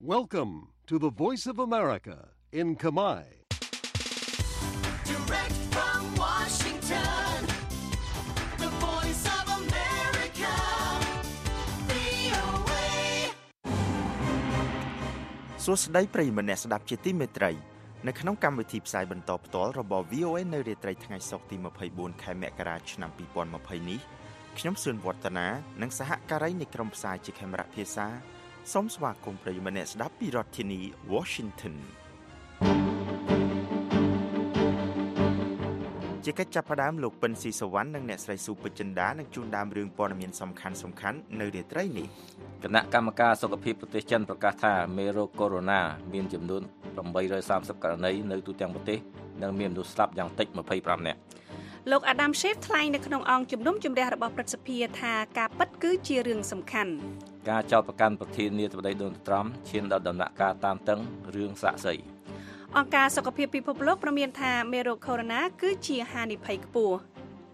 Welcome to the Voice of America in Khmer. Direct from Washington, the Voice of America, VOA. សួស្តីប្រិយមិត្តអ្នកស្ដាប់ជាទីមេត្រីនៅក្នុងកម្មវិធីផ្សាយបន្តផ្ទាល់របស់ VOA នៅរាត្រីថ្ងៃសុក្រទី24ខែមករាឆ្នាំ2020នេះខ្ញុំសឿនវឌ្ឍនានិងសហការីនៃក្រុមផ្សាយជាខេមរៈភាសាសូមស្វាគមន៍ប្រិយមិត្តអ្នកស្ដាប់ពីរដ្ឋធានី Washington ជាកិច្ចចាប់ផ្ដើមលោកពិនស៊ីសវណ្ណនិងអ្នកស្រីស៊ូពេជ្រចិន្តានឹងជូនដើមរឿងព័ត៌មានសំខាន់ៗនៅរាត្រីនេះគណៈកម្មការសុខភាពប្រទេសចិនប្រកាសថាមេរោគកូវីដ -19 មានចំនួន830ករណីនៅទូទាំងប្រទេសនិងមានមនុស្សស្លាប់យ៉ាងតិច25នាក់លោក Adam Schiff ថ្លែងនៅក្នុងអង្គជំនុំជម្រះរបស់ព្រឹទ្ធសភាថាការពិតគឺជារឿងសំខាន់ការចោទប្រកាន់ប្រធានាធិបតីដូណាល់ត្រាំឈានដល់ដំណាក់កាលតានតឹងរឿងសាក្សីអង្គការសុខភាពពិភពលោកប្រមានថាមេរោគកូវីដ -19 គឺជាហានិភ័យខ្ពស់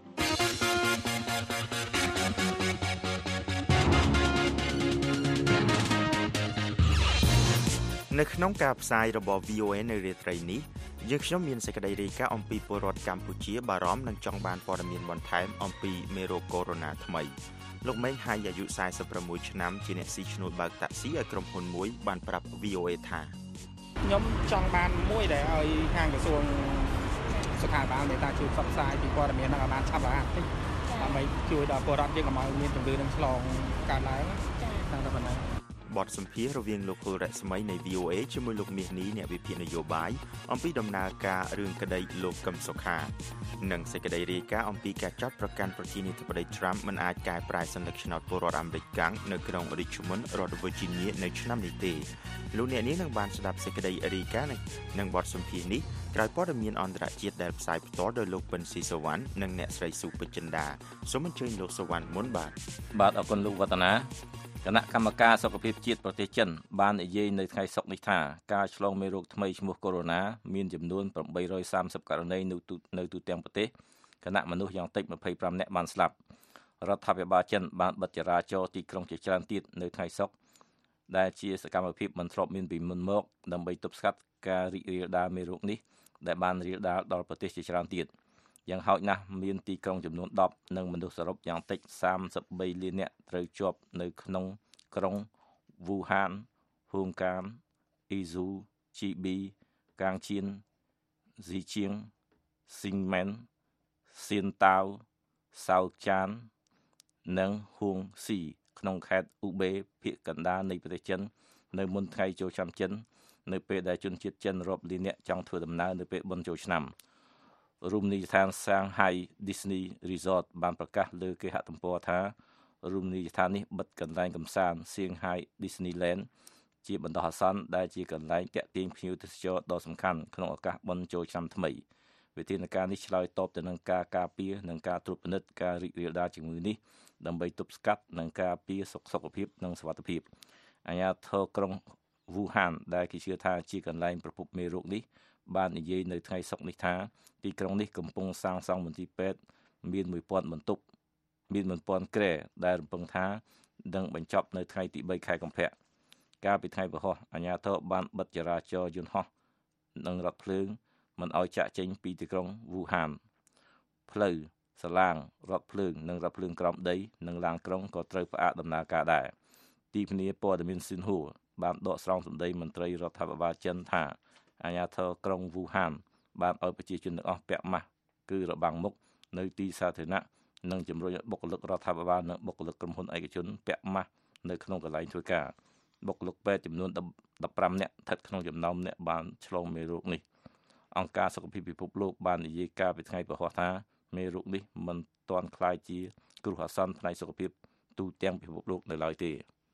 នៅក្នុងការផ្សាយរបស់ VOA នៅរាត្រីនេះយើងខ្ញុំមានសេចក្តីរាយការណ៍អំពីពលរដ្ឋកម្ពុជាបារម្ភនិងចង់បានព័ត៌មានបន្ថែមអំពីមេរោគកូវីដ -19 ថ្មីលោកម៉េងហៃអាយុ46ឆ្នាំជាអ្នកស៊ីឈ្នួលបើកតាក់ស៊ីឲ្យក្រុមហ៊ុនមួយបានប្រាប់ VOA ថាខ្ញុំចង់បានមួយដែលឲ្យខាងក្រសួងសុខាភិបាលមេត្តាជួយផ្សព្វផ្សាយពីព័ត៌មានហ្នឹងឲ្យបានឆាប់រហ័សតិចដើម្បីជួយដល់ពលរដ្ឋយើងកុំឲ្យមានជំងឺនឹងឆ្លងកើតឡើងតាមតែប៉ុណ្ណឹងបទសម្ភាសន៍រវាងលោកហ៊ុលរស្មីនៃ VOA ជាមួយលោកមាសនេះអ្នកវិភាគនយោបាយអំពីដំណើរការរឿងក្តីលោកកឹមសុខានិងសេចក្តីរាយការណ៍អំពីការចាត់ប្រកាន់ប្រធានាធិបតី Trump មិនអាចកែប្រែសញ្ញាឆ្នោតពលរដ្ឋអាមេរិកកាំងនៅក្រុង Richmond រដ្ឋ Virginia នៅឆ្នាំនេះទេលោកអ្នកនាងនឹងបានស្ដាប់សេចក្តីរាយការណ៍និងបទសម្ភាសន៍នេះក្រោយព័ត៌មានអន្តរជាតិដែលផ្សាយផ្ទាល់ដោយលោកពិនស៊ីសវណ្ណនិងអ្នកស្រីស៊ូពេជ្រចិន្តាសូមអញ្ជើញលោកសវណ្ណមុនបាទអរគុណលោកវឌ្ឍនាគណៈកម្មការសុខភាពជាតិប្រទេសចិនបាននិយាយនៅថ្ងៃសុក្រនេះថាការឆ្លងមេរោគថ្មីឈ្មោះកូវីដ -19 មានចំនួន830ករណីនៅទូទាំងប្រទេសគណៈមនុស្សយ៉ាងតិច25នាក់បានស្លាប់រដ្ឋាភិបាលចិនបានបិទចរាចរណ៍ទីក្រុងជាច្រើនទៀតនៅថ្ងៃសុក្រដែលជាសកម្មភាពមិនធ្លាប់មានពីមុនមកដើម្បីទប់ស្កាត់ការរីករាលដាលមេរោគនេះដែលបានរាលដាលដល់ប្រទេសជាច្រើនទៀតយ៉ាងហោចណាស់មានទីក្រុងចំនួន10និងមនុស្សសរុបយ៉ាងតិច33លាននាក់ត្រូវជាប់នៅក្នុងក្រុងវូហានហុងកានអ៊ីស៊ូជីប៊ីកាងជៀនស៊ីជាងស៊ីងមែនសៀនតាវសៅចាននិងហួងស៊ីក្នុងខេត្តអ៊ូបេភាគកណ្ដាលនៃប្រទេសចិននៅមុនថ្ងៃចូលឆ្នាំចិននៅពេលដែលជនជាតិចិនរាប់លាននាក់ចង់ធ្វើដំណើរនៅពេលបុណ្យចូលឆ្នាំរមណីយដ្ឋាន Shanghai Disney Resort បានប្រកាសលើគេហទំព័រថារមណីយដ្ឋាននេះបិទកន្លែងកម្សាន្ត Shanghai Disneyland ជាបណ្ដោះអាសន្នដែលជាកន្លែងទាក់ទាញភ្ញៀវទេសចរដ៏សំខាន់ក្នុងឱកាសបុណ្យចូលឆ្នាំថ្មីវិធានការនេះឆ្លើយតបទៅនឹងការការពារនិងការត្រួតពិនិត្យការរីករាលដាលជំងឺនេះដើម្បីទប់ស្កាត់និងការពារសុខភាពនិងសុវត្ថិភាពអាជ្ញាធរក្រុងវូហានដែលគេជឿថាជាកន្លែងប្រភពមេរោគនេះបាននិយាយនៅថ្ងៃសុក្រនេះថាទីក្រុងនេះកំពុងសាងសង់មន្ទីរពេទ្យមាន 1000 បន្ទប់មាន 1000 គ្រែដែលរំពឹងថានឹងបញ្ចប់នៅថ្ងៃទី3ខែកុម្ភៈកាលពីថ្ងៃពហុអាជ្ញាធរបានបិទចរាចរណ៍យន្តហោះនិងរថភ្លើងមិនឲ្យចាក់ចេញពីទីក្រុងវូហានផ្លូវសាឡាងរថភ្លើងនិងរថភ្លើងក្រោមដីនិងឡានក្រុងក៏ត្រូវផ្អាកដំណើរការដែរទីភ្នាក់ព័ត៌មានស៊ីនហួរបានដកស្រង់សម្ដីមន្ត្រីរដ្ឋាភិបាលចិនថាអាជ្ញាធរក្រុងវូហានបានឲ្យប្រជាជនទាំងអស់ពាក់ម៉ាស់គឺរបាំងមុខនៅទីសាធារណៈនិងជំរុញឲ្យបុគ្គលិករដ្ឋាភិបាលនិងបុគ្គលិកក្រុមហ៊ុនឯកជនពាក់ម៉ាស់នៅក្នុងកន្លែងធ្វើការបុគ្គលិកពេទ្យចំនួន15នាក់ស្ថិតក្នុងចំណោមអ្នកបានឆ្លងមេរោគនេះអង្គការសុខភាពពិភពលោកបាននិយាយកាលពីថ្ងៃពហុថាមេរោគនេះមិនទាន់ក្លាយជាគ្រោះអាសន្នផ្នែកសុខភាពទូទាំងពិភពលោកនៅឡើយទេ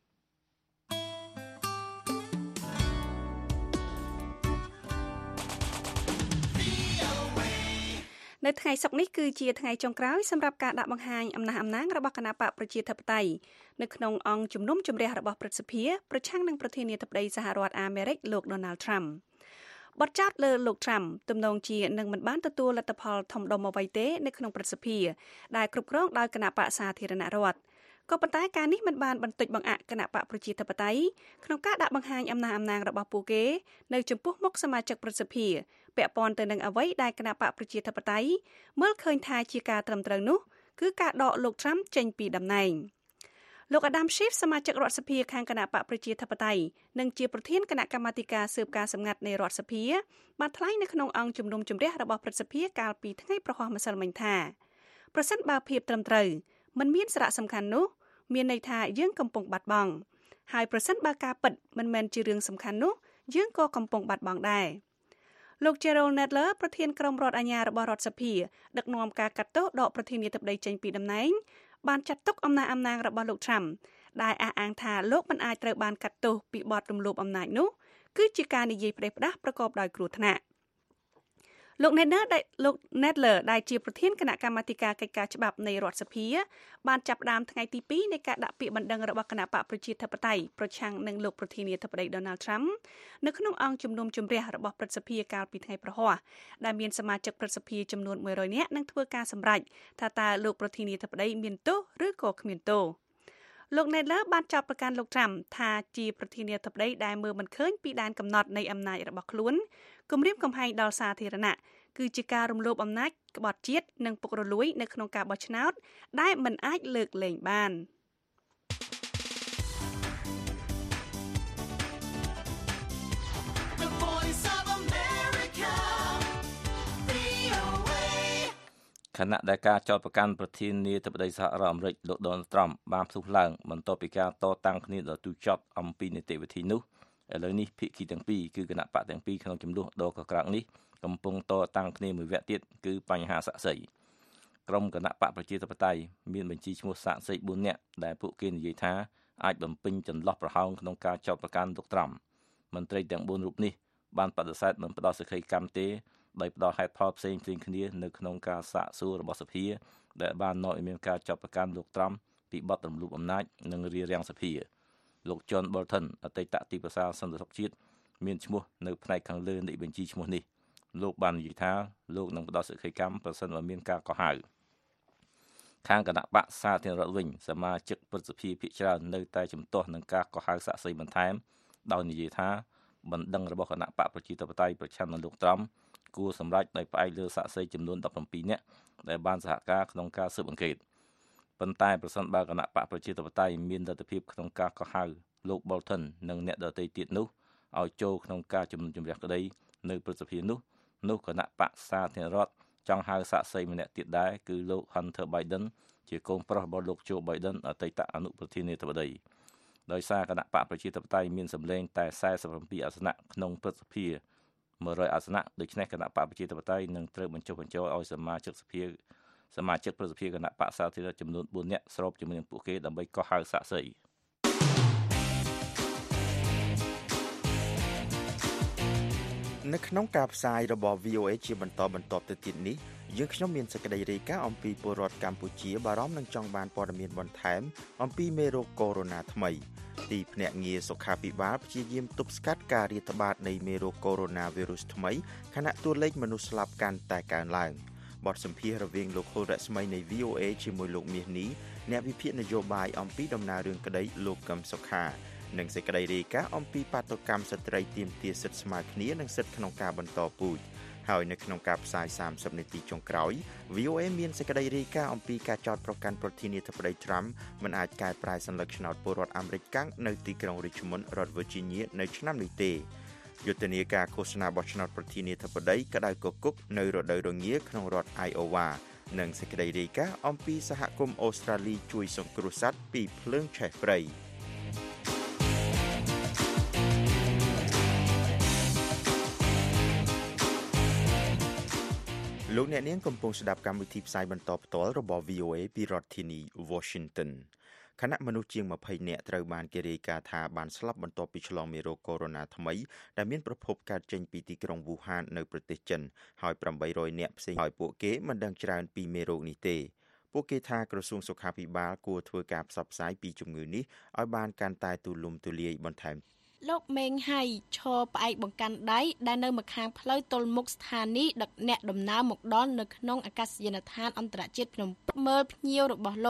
នៅថ្ងៃសុក្រនេះគឺជាថ្ងៃចុងក្រោយសម្រាប់ការដាក់បង្ហាញអំណះអំណាងរបស់គណបកប្រជាធិបតេយ្យនៅក្នុងអង្គជំនុំជម្រះរបស់ព្រឹទ្ធសភាប្រឆាំងនឹងប្រធានាធិបតីសហរដ្ឋអាមេរិកលោក Donald Trump បទចោទលើលោក Trump ទំនងជានឹងមិនបានទទួលលទ្ធផលធំដុំអ្វីទេនៅក្នុងព្រឹទ្ធសភាដែលគ្រប់គ្រងដោយគណបកសាធារណរដ្ឋក៏ប៉ុន្តែការនេះមិនបានបន្តិចបង្អាក់គណៈបកប្រជាធិបតេយ្យក្នុងការដាក់បង្ហាញអំណះអំណាងរបស់ពួកគេនៅចំពោះមុខសមាជិកប្រសិទ្ធិពាក់ព័ន្ធទៅនឹងអ្វីដែលគណៈបកប្រជាធិបតេយ្យមើលឃើញថាជាការត្រឹមត្រូវនោះគឺការដកលោក Trump ចេញពីតំណែងលោក Adam Schiff សមាជិករដ្ឋសភាខាងគណៈបកប្រជាធិបតេយ្យនិងជាប្រធានគណៈកម្មាធិការស៊ើបការសម្ងាត់នៃរដ្ឋសភាបានថ្លែងនៅក្នុងអង្គជំនុំជម្រះរបស់ព្រឹទ្ធសភាកាលពីថ្ងៃប្រហោះម្សិលមិញថាប្រសិនបើភាពត្រឹមត្រូវมันមានសារៈសំខាន់នោះមានន័យថាយើងកំពុងបាត់បង់ហើយប្រសិនបើការពិតមិនមែនជារឿងសំខាន់នោះយើងក៏កំពុងបាត់បង់ដែរលោក Jerrold Nadler ប្រធានក្រុមរដ្ឋអាជ្ញារបស់រដ្ឋសភាដឹកនាំការកាត់ទោសដកប្រធានាធិបតីចេញពីតំណែងបានចាត់ទុកអំណះអំណាងរបស់លោក Trump ដែលអះអាងថាលោកមិនអាចត្រូវបានកាត់ទោសពីបទរំលោភអំណាចនោះគឺជាការនិយាយផ្ដេសផ្ដាសប្រកបដោយគ្រោះថ្នាក់លោក Nadler ដែលជាប្រធានគណៈកម្មាធិការកិច្ចការច្បាប់នៃរដ្ឋសភាបានចាប់ផ្ដើមថ្ងៃទី2នៃការដាក់ពាក្យបណ្ដឹងរបស់គណៈបកប្រជាធិបតេយ្យប្រឆាំងនឹងលោកប្រធានាធិបតី Donald Trump នៅក្នុងអង្គជំនុំជម្រះរបស់ព្រឹទ្ធសភាកាលពីថ្ងៃប្រហោះដែលមានសមាជិកព្រឹទ្ធសភាចំនួន100នាក់នឹងធ្វើការសម្រេចថាតើលោកប្រធានាធិបតីមានទោសឬក៏គ្មានទោសលោក Nadler បានចោទប្រកាន់លោក Trump ថាជាប្រធានាធិបតីដែលមើលមិនឃើញពីដែនកំណត់នៃអំណាចរបស់ខ្លួនគំរាមកំហែងដល់សាធារណៈគឺជាការរំលោភអំណាចក្បត់ជាតិនិងពុករលួយនៅក្នុងការបោះឆ្នោតដែលមិនអាចលើកលែងបានខណៈដែលការចោទប្រកាន់ប្រធានាធិបតីសហរដ្ឋអាមេរិកលោក Donald Trump បានផ្ទុះឡើងបន្ទាប់ពីការតតាំងគ្នាដ៏ទូចត់អំពីនីតិវិធីនោះឥឡូវនេះភាគីទាំងពីរគឺគណៈបកទាំងពីរក្នុងចំនួនដ៏កក្រើកនេះកំពុងតតាំងគ្នាមួយវគ្គទៀតគឺបញ្ហាសាក្សីក្រុមគណៈបកប្រជាធិបតេយ្យមានបញ្ជីឈ្មោះសាក្សី4នាក់ដែលពួកគេនិយាយថាអាចបំពេញចន្លោះប្រហោងក្នុងការចោទប្រកាន់លោក Trump មន្ត្រីទាំង4រូបនេះបានបដិសេធមិនផ្ដល់សេចក្តីកម្មទេដោយផ្ដល់ហេតុផលផ្សេងគ្នានៅក្នុងការសាកសួររបស់សភាដែលបាននាំឲ្យមានការចោទប្រកាន់លោក Trump ពីបទរំលោភអំណាចនិងរារាំងសភាលោក John Bolton អតីតទីប្រឹក្សាសន្តិសុខជាតិមានឈ្មោះនៅផ្នែកខាងលើនៃបញ្ជីឈ្មោះនេះលោកបាននិយាយថាលោកនឹងផ្ដល់សេចក្តីកម្មប្រសិនបើមានការកោះហៅខាងគណៈបកសាធារណរដ្ឋវិញសមាជិកព្រឹទ្ធសភាភាគច្រើននៅតែជំទាស់នឹងការកោះហៅសាក្សីបន្ថែមដោយនិយាយថាបណ្ដឹងរបស់គណៈបកប្រជាធិបតេយ្យប្រឆាំងនឹងលោក Trump គួរសម្រេចដោយផ្អែកលើសាក្សីចំនួន17នាក់ដែលបានសហការក្នុងការស៊ើបអង្កេតប៉ុន្តែប្រសិនបើគណៈបកប្រជាធិបតេយ្យមានលទ្ធភាពក្នុងការកោះហៅលោក Bolton និងអ្នកដទៃទៀតនោះឲ្យចូលក្នុងការជំនុំជម្រះក្តីនៅព្រឹទ្ធសភានោះគណៈបកសាធារណរដ្ឋចង់ហៅសាក្សីម្នាក់ទៀតដែរគឺលោក Hunter Biden ជាកូនប្រុសរបស់លោក Joe Biden អតីតអនុប្រធានាធិបតីដោយសារគណៈបកប្រជាធិបតេយ្យមានសម្លេងតែ47អាសនៈក្នុងព្រឹទ្ធសភា100អាសនៈដូច្នេះគណៈបកប្រជាធិបតេយ្យនឹងត្រូវបញ្ចុះបញ្ចូលឲ្យសមាជិកព្រឹទ្ធសភាគណៈបកសាធារណចំនួន4នាក់ស្របជាមួយនឹងពួកគេដើម្បីកោះហៅសាក្សីនៅក្នុងការផ្សាយរបស់ VOA ជាបន្តបន្ទាប់ទៅទៀតនេះយើងខ្ញុំមានសេចក្តីរាយការណ៍អំពីពលរដ្ឋកម្ពុជាបារម្ភនឹងចង់បានព័ត៌មានបន្ថែមអំពីមេរោគកូវីដ -19 ថ្មីទីភ្នាក់ងារសុខាភិបាលព្យាយាមទប់ស្កាត់ការរាតត្បាតនៃមេរោគកូវីដ -19 ថ្មីខណៈតួលេខមនុស្សស្លាប់កាន់តែកើនឡើងបទសម្ភាសន៍រវាងលោកហុលរស្មីនៃ VOA ជាមួយលោកមាសនេះអ្នកវិភាគនយោបាយអំពីដំណើររឿងក្តីលោកកឹមសុខានិងសេចក្តីរាយការណ៍អំពីបាតុកម្មស្ត្រីទាមទារសិទ្ធិស្មើគ្នានិងសិទ្ធិក្នុងការបន្តពូជហើយនៅក្នុងការផ្សាយ30នាទីចុងក្រោយ VOA មានសេចក្តីរាយការណ៍អំពីការចោទប្រកាន់ប្រធានាធិបតី Trump មិនអាចកែប្រែសញ្ញាឆ្នោតពលរដ្ឋអាមេរិកកាំងនៅទីក្រុង Richmond រដ្ឋ Virginia នៅឆ្នាំនេះទេយុទ្ធនាការឃោសនាបោះឆ្នោតប្រធានាធិបតីក្តៅគគុកនៅរដូវរងាក្នុងរដ្ឋ Iowa និងសេចក្តីរាយការណ៍អំពីសហគមន៍អូស្ត្រាលីជួយសង្គ្រោះសត្វពីភ្លើងឆេះព្រៃលោកអ្នកនាងកំពុងស្ដាប់កម្មវិធីផ្សាយបន្តផ្ទាល់របស់ VOA ពីរដ្ឋធានី Washington ខណៈមនុស្សជាង20នាក់ត្រូវបានគេរាយការណ៍ថាបានស្លាប់បន្ទាប់ពីឆ្លងមេរោគកូវីដ -19 ថ្មីដែលមានប្រភពកើតចេញពីទីក្រុងវូហាននៅប្រទេសចិនហើយ800នាក់ផ្សេងហើយពួកគេមិនដឹងច្រើនពីមេរោគនេះទេពួកគេថាក្រសួងសុខាភិបាលគួរធ្វើការផ្សព្វផ្សាយពីជំងឺនេះឲ្យបានកាន់តែទូលំទូលាយបន្ថែមលោកមេងហៃឈរផ្អែកបង្កាន់ដៃដែលនៅម្ខាងផ្លូវទល់មុខស្ថានីយ៍ដឹកអ្នកដំណើរមកដល់នៅក្នុងអាកាសយានដ្ឋានអន្តរជាតិភ្នំពេញមើលភ្ញៀវរបស់លោក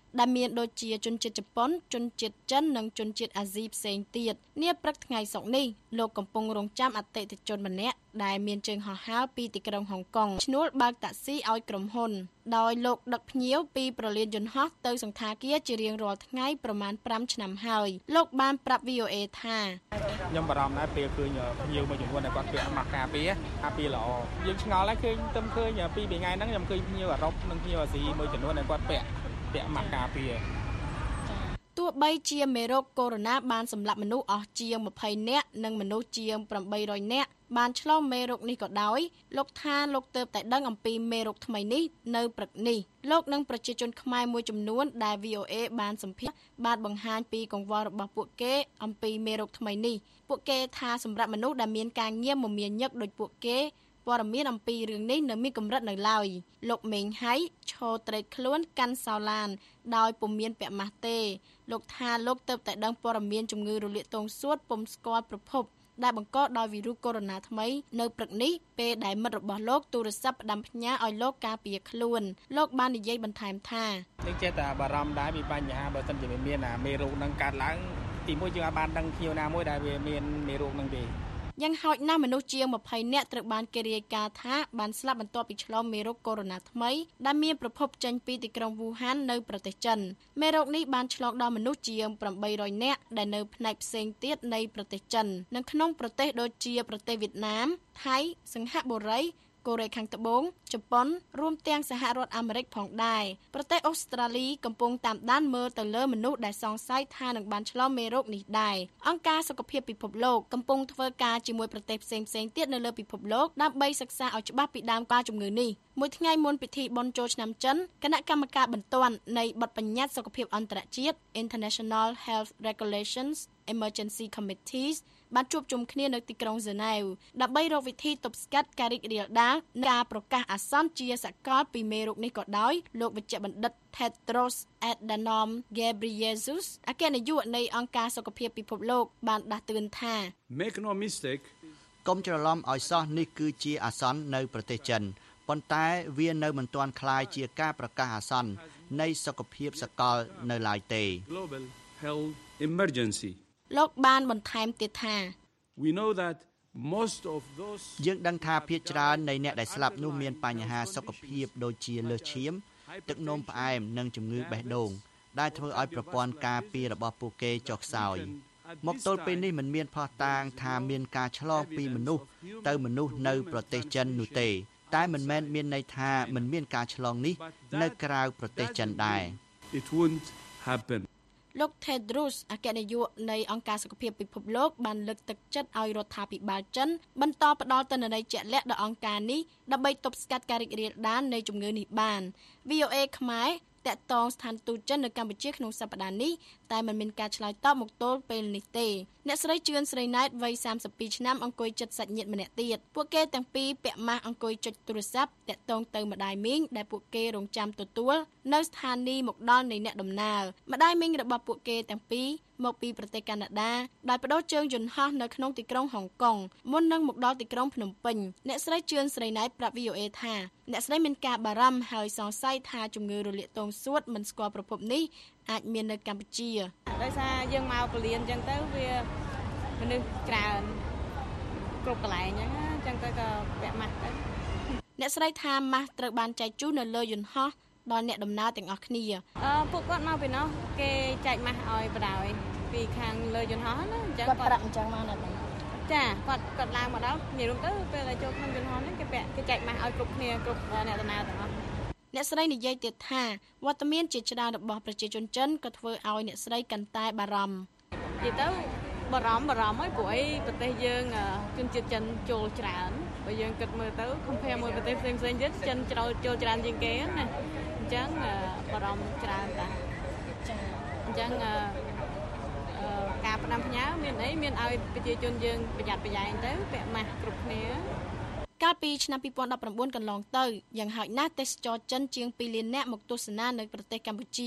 ដែលមានដូចជាជនជាតិជប៉ុនជនជាតិចិននិងជនជាតិអាស៊ីផ្សេងទៀតនាព្រឹកថ្ងៃសុក្រនេះលោកកំពុងរងចាំអតិថិជនម្នាក់ដែលមានជើងហោះហើរពីទីក្រុងហុងកុងឈ្នួលបើកតាក់ស៊ីឲ្យក្រុមហ៊ុនដោយលោកដឹកភ្ញៀវពីប្រលានយន្តហោះទៅសង្ខាគារជារៀងរាល់ថ្ងៃប្រមាណ5ឆ្នាំហើយលោកបានប្រាប់ VOA ថាខ្ញុំបារម្ភដែរពេលឃើញភ្ញៀវមួយចំនួនដែលគាត់ពាក់ម៉ាស់ការពារល្អយើងឆ្ងល់ហើយឃើញទៅឃើញពីថ្ងៃហ្នឹងខ្ញុំឃើញភ្ញៀវអឺរ៉ុបនិងភ្ញៀវអាស៊ីមួយចំនួនដែលគាត់ពាក់ម៉ាស់ការពារទោះបីជាមេរោគកូវីដ -19 បានសម្លាប់មនុស្សអស់ជាង20នាក់និងមនុស្សជាង800នាក់បានឆ្លងមេរោគនេះក៏ដោយលោកថាលោកទើបតែដឹងអំពីមេរោគថ្មីនេះនៅព្រឹកនេះលោកនិងប្រជាជនខ្មែរមួយចំនួនដែល VOA បានសម្ភាសន៍បានបង្ហាញពីកង្វល់របស់ពួកគេអំពីមេរោគថ្មីនេះពួកគេថាសម្រាប់មនុស្សដែលមានការងារមមាញឹកដូចពួកគេព័ត៌មានអំពីរឿងនេះនៅមានកម្រិតនៅឡើយលោកមេងហៃឈរត្រេកខ្លួនកាន់សោឡានដោយពុំមានពាក់ម៉ាស់ទេលោកថាលោកទើបតែដឹងព័ត៌មានជំងឺរលាកទងសួតពុំស្គាល់ប្រភពដែលបង្កដោយវីរុសកូវីដ -19 ថ្មីនៅព្រឹកនេះពេលដែលមិត្តរបស់លោកទូរស័ព្ទផ្ដាំផ្ញើឲ្យលោកការពារខ្លួនលោកបាននិយាយបន្ថែមថាយើងចេះតែបារម្ភដែរពីបញ្ហាបើសិនជាមានមេរោគនឹងកើតឡើងទីមួយយើងអាចបានដឹងភ្ញៀវណាមួយដែលវាមានមេរោគនឹងទេយ៉ាងហោចណាស់មនុស្សជាង20នាក់ត្រូវបានគេរាយការណ៍ថាបានស្លាប់បន្ទាប់ពីឆ្លងមេរោគកូវីដ -19 ថ្មីដែលមានប្រភពចេញពីទីក្រុងវូហាននៅប្រទេសចិនមេរោគនេះបានឆ្លងដល់មនុស្សជាង800នាក់ដែលនៅផ្នែកផ្សេងទៀតនៃប្រទេសចិននិងក្នុងប្រទេសដូចជាប្រទេសវៀតណាមថៃសិង្ហបុរីកូរ៉េខាងត្បូងជប៉ុនរួមទាំងសហរដ្ឋអាមេរិកផងដែរប្រទេសអូស្ត្រាលីកំពុងតាមដានមើលទៅលើមនុស្សដែលសង្ស័យថានឹងបានឆ្លងមេរោគនេះដែរអង្គការសុខភាពពិភពលោកកំពុងធ្វើការជាមួយប្រទេសផ្សេងៗទៀតនៅលើពិភពលោកដើម្បីសិក្សាឲ្យច្បាស់ពីដើមការជំងឺនេះមួយថ្ងៃមុនពិធីបុណ្យចូលឆ្នាំចិនគណៈកម្មការបន្ទាន់នៃបទបញ្ញត្តិសុខភាពអន្តរជាតិ International Health Regulations Emergency Committees បានជួបជុំគ្នានៅទីក្រុងហ្សឺណែវដើម្បីរកវិធីទប់ស្កាត់ការរីករាលដាលនៃការប្រកាសអាសន្នជាសកលពីមេរោគនេះក៏ដោយលោកវេជ្ជបណ្ឌិត Tedros Adhanom Ghebreyesus អគ្គនាយកនៃអង្គការសុខភាពពិភពលោកបានដាស់តឿនថា Make no mistake កុំច្រឡំឲ្យសោះនេះគឺជាអាសន្ននៅប្រទេសចិនប៉ុន្តែវានៅមិនទាន់คล้ายជាការប្រកាសអាសន្ននៃសុខភាពសកលនៅឡើយទេ Global Health Emergency លោកបានបន្ថែមទៀតថា We know that most of those យើងដឹងថាភាគច្រើននៃអ្នកដែលស្លាប់នោះមានបញ្ហាសុខភាពដូចជាលើសឈាមទឹកនោមផ្អែមនិងជំងឺបេះដូងដែលធ្វើឲ្យប្រព័ន្ធការពាររបស់ពួកគេចុះខ្សោយមកទល់ពេលនេះមិនមានភស្តុតាងថាមានការឆ្លងពីមនុស្សទៅមនុស្សនៅប្រទេសចិននោះទេតែមិនមែនមានន័យថាមិនមានការឆ្លងនេះនៅក្រៅប្រទេសចិនដែរ It won't happen លោក Tedros អគ្គនាយកនៃអង្គការសុខភាពពិភពលោកបានលើកទឹកចិត្តឲ្យរដ្ឋាភិបាលចិនបន្តផ្ដល់ទិន្នន័យជាក់លាក់ដល់អង្គការនេះដើម្បីទប់ស្កាត់ការរីករាលដាលនៃជំងឺនេះបាន VOA ខ្មែរតាក់ទងស្ថានទូតចិននៅកម្ពុជាក្នុងសប្តាហ៍នេះតែមិនមានការឆ្លើយតបមកទល់ពេលនេះទេអ្នកស្រីជឿនស្រីណែតវ័យ32ឆ្នាំអង្គុយជិតសាច់ញាតិម្នាក់ទៀតពួកគេទាំងពីរពាក់ម៉ាស់អង្គុយចុចទូរស័ព្ទតាក់ទងទៅម្ដាយមីងដែលពួកគេរងចាំទទួលនៅស្ថានីយ៍មកដល់នៃអ្នកដំណើរម្ដាយមីងរបស់ពួកគេទាំងពីរមកពីប្រទេសកាណាដាដោយបដូរជើងយន្តហោះនៅក្នុងទីក្រុងហុងកុងមុននឹងមកដល់ទីក្រុងភ្នំពេញអ្នកស្រីជឿនស្រីណែតប្រាប់ VOA ថាអ្នកស្រីមានការបារម្ភហើយសង្ស័យថាជំងឺរលាកទងសួតមិនស្គាល់ប្រភពនេះអាចមាននៅកម្ពុជាដោយសារយើងមកពលានអញ្ចឹងទៅវាមនុស្សច្រើនគ្រប់កន្លែងអញ្ចឹងទៅក៏ពាក់ម៉ាស់ទៅអ្នកស្រីថាម៉ាស់ត្រូវបានចែកជូននៅលើយន្តហោះដល់អ្នកដំណើរទាំងអស់គ្នាពួកគាត់មកពីនោះគេចែកម៉ាស់ឲ្យបដ ாய் ពីខាងលើយន្តហោះណាអញ្ចឹងគាត់ប្រាប់អញ្ចឹងមកណាចាគាត់ឡើងមកដល់និយាយរួមទៅពេលដែលចូលក្នុងយន្តហោះនេះគេចែកម៉ាស់ឲ្យគ្រប់គ្នាគ្រប់អ្នកដំណើរទាំងអស់អ្នកស្រីនិយាយទៀតថាវត្តមានជាច្រើនរបស់ប្រជាជនចិនក៏ធ្វើឲ្យអ្នកស្រីកាន់តែបារម្ភនិយាយទៅបារម្ភហើយព្រោះអីប្រទេសយើងជនជាតិចិនចូលច្រើនបើយើងគិតមើលទៅ compare មួយប្រទេសផ្សេងៗទៀតចិនចូលច្រើនជាងគេណាអញ្ចឹងបារម្ភច្រើនតាអញ្ចឹងការផ្ដាំផ្ញើមានអីមានឲ្យប្រជាជនយើងប្រយ័ត្នប្រយែងទៅពាក់ម៉ាស់គ្រប់គ្នាកាលពីឆ្នាំ2019កន្លងទៅយ៉ាងហោចណាស់ទេសចរចិនជាង2លាននាក់មកទស្សនានៅប្រទេសកម្ពុជា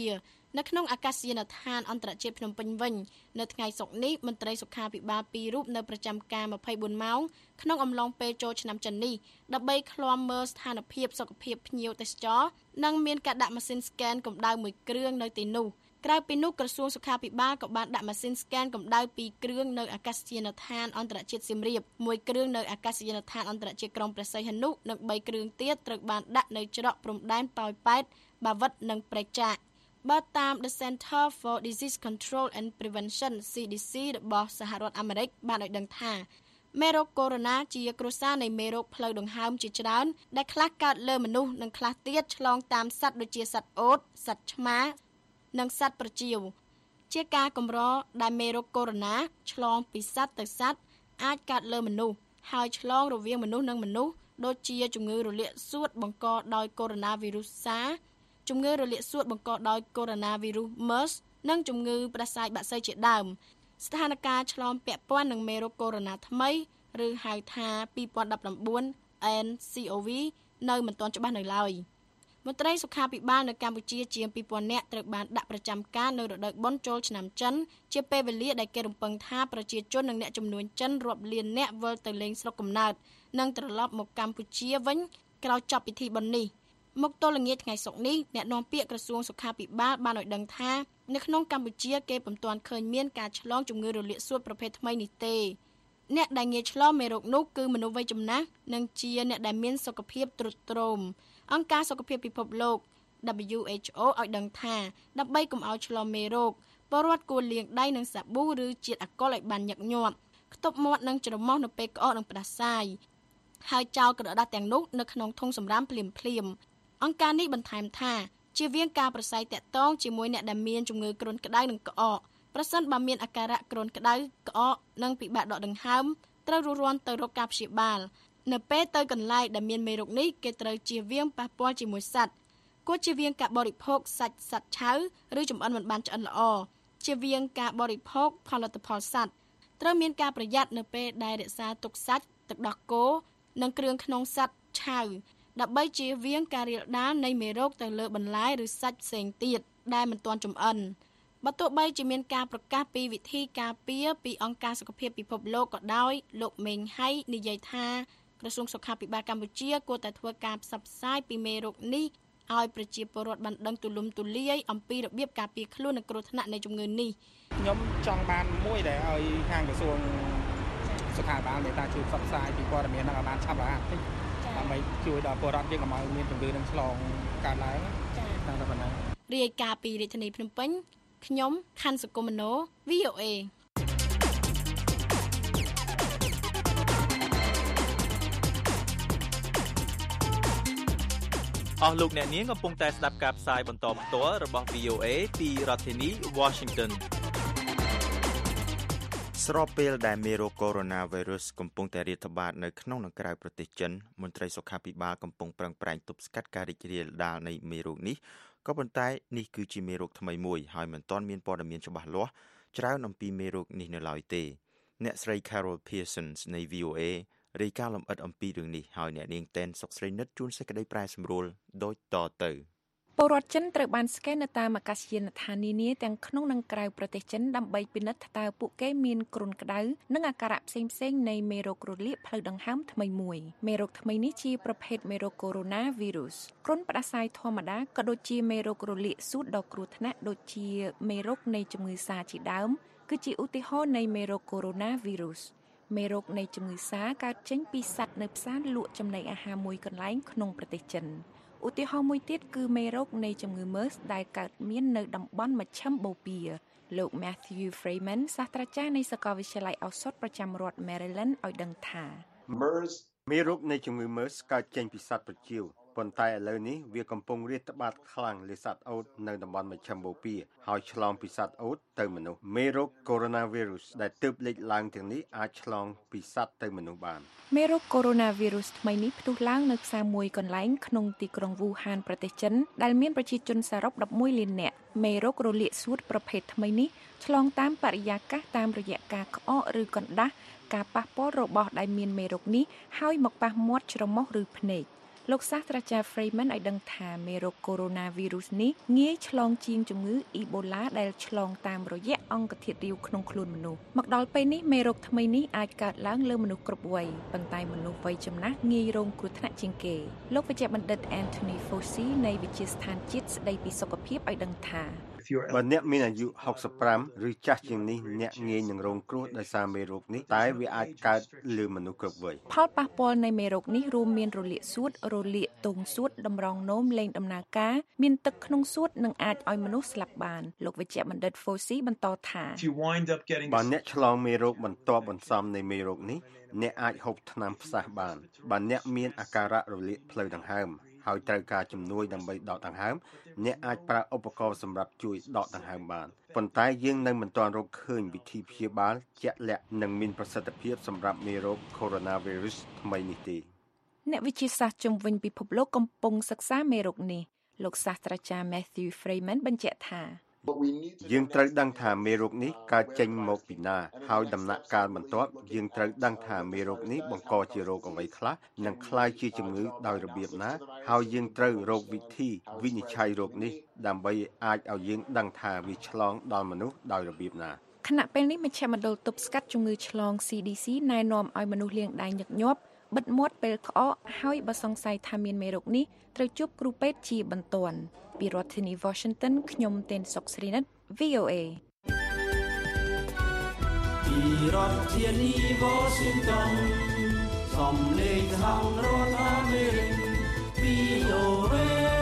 នៅក្នុងអាកាសយានដ្ឋានអន្តរជាតិភ្នំពេញវិញនៅថ្ងៃសុក្រនេះមន្ត្រីសុខាភិបាល2រូបនៅប្រចាំការ24ម៉ោងក្នុងអំឡុងពេលចូលឆ្នាំចិននេះដើម្បីឃ្លាំមើលស្ថានភាពសុខភាពភ្ញៀវទេសចរនិងមានការដាក់ម៉ាស៊ីនស្កេនកម្ដៅ1គ្រឿងនៅទីនោះក្រៅពីនោះក្រសួងសុខាភិបាលក៏បានដាក់ម៉ាស៊ីនស្កេនកម្ដៅ2គ្រឿងនៅអាកាសយានដ្ឋានអន្តរជាតិសៀមរាប1គ្រឿងនៅអាកាសយានដ្ឋានអន្តរជាតិក្រុងព្រះសីហនុនិង3គ្រឿងទៀតត្រូវបានដាក់នៅច្រកព្រំដែនប៉ោយប៉ែតបាវិតនិងព្រែកចាកបើតាម The Center for Disease Control and Prevention CDC របស់សហរដ្ឋអាមេរិកបានឲ្យដឹងថាមេរោគកូវីដ -19 ជាគ្រួសារនៃមេរោគផ្លូវដង្ហើមជាច្រើនដែលខ្លះកើតលើមនុស្សនិងខ្លះទៀតឆ្លងតាមសត្វដូចជាសត្វអូតសត្វឆ្មានិងសត្វប្រចៀវជាការកម្រដែលមេរោគកូវីដ -19 ឆ្លងពីសត្វទៅសត្វអាចកើតលើមនុស្សហើយឆ្លងរវាងមនុស្សនិងមនុស្សដូចជាជំងឺរលាកសួតបង្កដោយកូវីដ -19 ជំងឺរលាកសួតបង្កដោយកូវីដ -19 MERS និងជំងឺផ្ដាសាយបាក់សីជាដើមស្ថានភាពឆ្លងពាក់ព័ន្ធនឹងមេរោគកូវីដ -19 ថ្មីឬហៅថា2019 nCoV នៅមិនទាន់ច្បាស់នៅឡើយមន្ត្រីសុខាភិបាលនៅកម្ពុជាជាង 2000 នាក់ត្រូវបានដាក់ប្រចាំការនៅរដូវបុណ្យចូលឆ្នាំចិនជាពេលវេលាដែលគេរំពឹងថាប្រជាជននិងអ្នកជំនួញចិនរាប់លានអ្នកវិលទៅលេងស្រុកកំណើតនិងត្រឡប់មកកម្ពុជាវិញក្រោយចប់ពិធីបុណ្យនេះមកទល់ល្ងាចថ្ងៃសុក្រនេះអ្នកនាំពាក្យក្រសួងសុខាភិបាលបានឲ្យដឹងថានៅក្នុងកម្ពុជាគេពុំទាន់ឃើញមានការឆ្លងជំងឺរលាកសួតប្រភេទថ្មីនេះទេអ្នកដែលងាយឆ្លងមេរោគនោះគឺមនុស្សវ័យចំណាស់និងជាអ្នកដែលមានសុខភាពទ្រុឌទ្រោមអង្គការសុខភាពពិភពលោក WHO ឲ្យដឹងថាដើម្បីកុំឲ្យឆ្លងមេរោគពលរដ្ឋគួរលាងដៃនឹងសាប៊ូឬជាតិអាល់កុលឲ្យបានញឹកញាប់ខ្ទប់មាត់និងច្រមុះនៅពេលក្អកនិងផ្ដាសាយហើយចោលក្រដាសទាំងនោះនៅក្នុងធុងសម្រាមភ្លាមៗអង្គការនេះបន្ថែមថាជៀសវាងការប្រស័យតាក់ទងជាមួយអ្នកដែលមានជំងឺគ្រុនក្តៅនិងក្អកប្រសិនបើមានអាការៈគ្រុនក្តៅក្អកនិងពិបាកដកដង្ហើមត្រូវរួសរាន់ទៅរកការព្យាបាលនៅពេលទៅកន្លែងដែលមានមេរោគនេះគេត្រូវជៀសវាងប៉ះពាល់ជាមួយសត្វគួរជៀសវាងការបរិភោគសាច់សត្វឆៅឬចម្អិនមិនបានឆ្អិនល្អជៀសវាងការបរិភោគផលិតផលសត្វត្រូវមានការប្រយ័ត្ននៅពេលដែលរក្សាទុកសាច់ទឹកដោះគោនិងគ្រឿងក្នុងសត្វឆៅដើម្បីជៀសវាងការរាលដាលនៃមេរោគទៅលើបន្លែឬសាច់ផ្សេងទៀតដែលមិនទាន់ចម្អិនបើទោះបីជាមានការប្រកាសពីវិធីការពារពីអង្គការសុខភាពពិភពលោកក៏ដោយលោកមេងហៃនិយាយថាក្រសួងសុខាភិបាលកម្ពុជាគួរតែធ្វើការផ្សព្វផ្សាយពីមេរោគនេះឲ្យប្រជាពលរដ្ឋបានដឹងទូលំទូលាយអំពីរបៀបការពារខ្លួននិងគ្រោះថ្នាក់នៃជំងឺនេះខ្ញុំចង់បានមួយដែលឲ្យខាងក្រសួងសុខាភិបាលមេតាជួយផ្សព្វផ្សាយពីព័ត៌មានហ្នឹងឲ្យបានឆាប់រហ័សតិចដើម្បីជួយដល់ពលរដ្ឋយើងកុំឲ្យមានជំងឺនឹងឆ្លងកើតឡើងចា៎តាមតែប៉ុណ្ណឹងរាយការណ៍ពីរាជធានីភ្នំពេញខ្ញុំខណ្ឌសុគមនោ VOA អស់លោកអ្នកនាងកំពុងតែស្ដាប់ការផ្សាយបន្តផ្ទាល់របស់ VOA ពីរដ្ឋធានី Washington ស្របពេលដែលមេរោគកូវីដ -19 កំពុងតែរាតត្បាតនៅក្នុងនិងក្រៅប្រទេសចិនមន្ត្រីសុខាភិបាលកំពុងប្រឹងប្រែងទប់ស្កាត់ការរីករាលដាលនៃមេរោគនេះក៏ប៉ុន្តែនេះគឺជាមេរោគថ្មីមួយហើយមិនទាន់មានព័ត៌មានច្បាស់លាស់ច្រើនអំពីមេរោគនេះនៅឡើយទេអ្នកស្រី Carol Pearson នៃ VOA រាយការណ៍លម្អិតអំពីរឿងនេះហើយអ្នកនាងតែនសុកស្រីនិតជួនសេចក្តីប្រែសម្រួលដូចតទៅពលរដ្ឋចិនត្រូវបានស្កេននៅតាមអាកាសយានដ្ឋាននានាទាំងក្នុងនិងក្រៅប្រទេសចិនដើម្បីពិនិត្យតើពួកគេមានគ្រុនក្តៅនិងអាការៈផ្សេងៗនៃមេរោគរលាកផ្លូវដង្ហើមថ្មីមួយមេរោគថ្មីនេះជាប្រភេទមេរោគកូវីដ -19 គ្រុនផ្ដាសាយធម្មតាក៏ដូចជាមេរោគរលាកសួតដ៏គ្រោះថ្នាក់ដូចជាមេរោគនៃជំងឺសាជាដើមគឺជាឧទាហរណ៍នៃមេរោគកូវីដ -19 មេរោគនៃជំងឺសាកើតចេញពីសត្វនៅផ្សារលក់ចំណីអាហារមួយកន្លែងក្នុងប្រទេសចិនឧទាហរណ៍មួយទៀតគឺមេរោគនៃជំងឺ MERS ដែលកើតមាននៅតំបន់មជ្ឈិមបូព៌ាលោក Matthew Freeman សាស្ត្រាចារ្យនៃសាកលវិទ្យាល័យឱសថប្រចាំរដ្ឋ Maryland ឲ្យដឹងថាមេរោគនៃជំងឺ MERS កើតចេញពីសត្វប្រចៀវប៉ុន្តែឥឡូវនេះវាកំពុងរាតត្បាតខ្លាំងលើសត្វអូតនៅតំបន់មជ្ឈិមបូព៌ាហើយឆ្លងពីសត្វអូតទៅមនុស្សមេរោគកូវីដ -19 ដែលទើបលេចឡើងទាំងនេះអាចឆ្លងពីសត្វទៅមនុស្សបានមេរោគកូវីដ -19 ថ្មីនេះផ្ទុះឡើងនៅផ្សារមួយកន្លែងក្នុងទីក្រុងវូហានប្រទេសចិនដែលមានប្រជាជនសរុប11លាននាក់មេរោគរលាកសួតប្រភេទថ្មីនេះឆ្លងតាមបរិយាកាសតាមរយៈការក្អកឬកណ្ដាស់ការប៉ះពាល់របស់ដែលមានមេរោគនេះហើយមកប៉ះមាត់ច្រមុះឬភ្នែកលោកសាស្ត្រាចារ្យ Freeman ឲ្យដឹងថាមេរោគ Coronavirus នេះងាយឆ្លងជាងជំងឺ Ebola ដែលឆ្លងតាមរយៈអង្គធាតុរាវក្នុងខ្លួនមនុស្សមកដល់ពេលនេះមេរោគថ្មីនេះអាចកើតឡើងលើមនុស្សគ្រប់វ័យប៉ុន្តែមនុស្សវ័យចំណាស់ងាយរងគ្រោះថ្នាក់ជាងគេលោកវេជ្ជបណ្ឌិត Anthony Fauci នៃវិទ្យាស្ថានជាតិស្តីពីសុខភាពឲ្យដឹងថាបើអ្នកមានអាយុ65ឬចាស់ជាងនេះអ្នកងាយនឹងរងគ្រោះដោយសារមេរោគនេះតែវាអាចកើតលើមនុស្សគ្រប់វ័យផលប៉ះពាល់នៃមេរោគនេះរួមមានរលាកសួតរលាកទងសួតតម្រងនោមលែងដំណើរការមានទឹកក្នុងសួតនិងអាចឲ្យមនុស្សស្លាប់បានលោកវេជ្ជបណ្ឌិត Fauci បន្តថាបើអ្នកឆ្លងមេរោគបន្ទាប់បន្សំនៃមេរោគនេះអ្នកអាចហូបថ្នាំផ្សះបានបើអ្នកមានអាការៈរលាកផ្លូវដង្ហើមហើយត្រូវការជំនួយដើម្បីដកដង្ហើមអ្នកអាចប្រើឧបករណ៍សម្រាប់ជួយដកដង្ហើមបានប៉ុន្តែយើងនៅមិនទាន់រកឃើញវិធីព្យាបាលជាក់លាក់និងមានប្រសិទ្ធភាពសម្រាប់មេរោគ Coronavirus ថ្មីនេះទេអ្នកវិទ្យាសាស្ត្រជំវិញពិភពលោកកំពុងសិក្សាមេរោគនេះលោកសាស្ត្រាចារ្យ Matthew Freeman បញ្ជាក់ថាយើងត្រូវដឹងថាមេរោគនេះកើតចេញមកពីណាហើយដំណាក់កាលបន្ទាប់យើងត្រូវដឹងថាមេរោគនេះបង្កជារោគអ្វីខ្លះនិងក្លាយជាជំងឺដោយរបៀបណាហើយយើងត្រូវរកវិធីវិនិច្ឆ័យរោគនេះដើម្បីអាចឲ្យយើងដឹងថាវាឆ្លងដល់មនុស្សដោយរបៀបណាខណៈពេលនេះមជ្ឈមណ្ឌលទប់ស្កាត់ជំងឺឆ្លង CDC ណែនាំឲ្យមនុស្សលាងដៃញឹកញាប់បិទមាត់ពេលក្អកហើយបើសង្ស័យថាមានមេរោគនេះត្រូវជួបគ្រូពេទ្យជាបន្ទាន់ពីរដ្ឋធានី Washington ខ្ញុំទេនសុកស្រីនិត VOA ពីរដ្ឋធានី Washington សំឡេងហៅរដ្ឋអាមេរិក VOA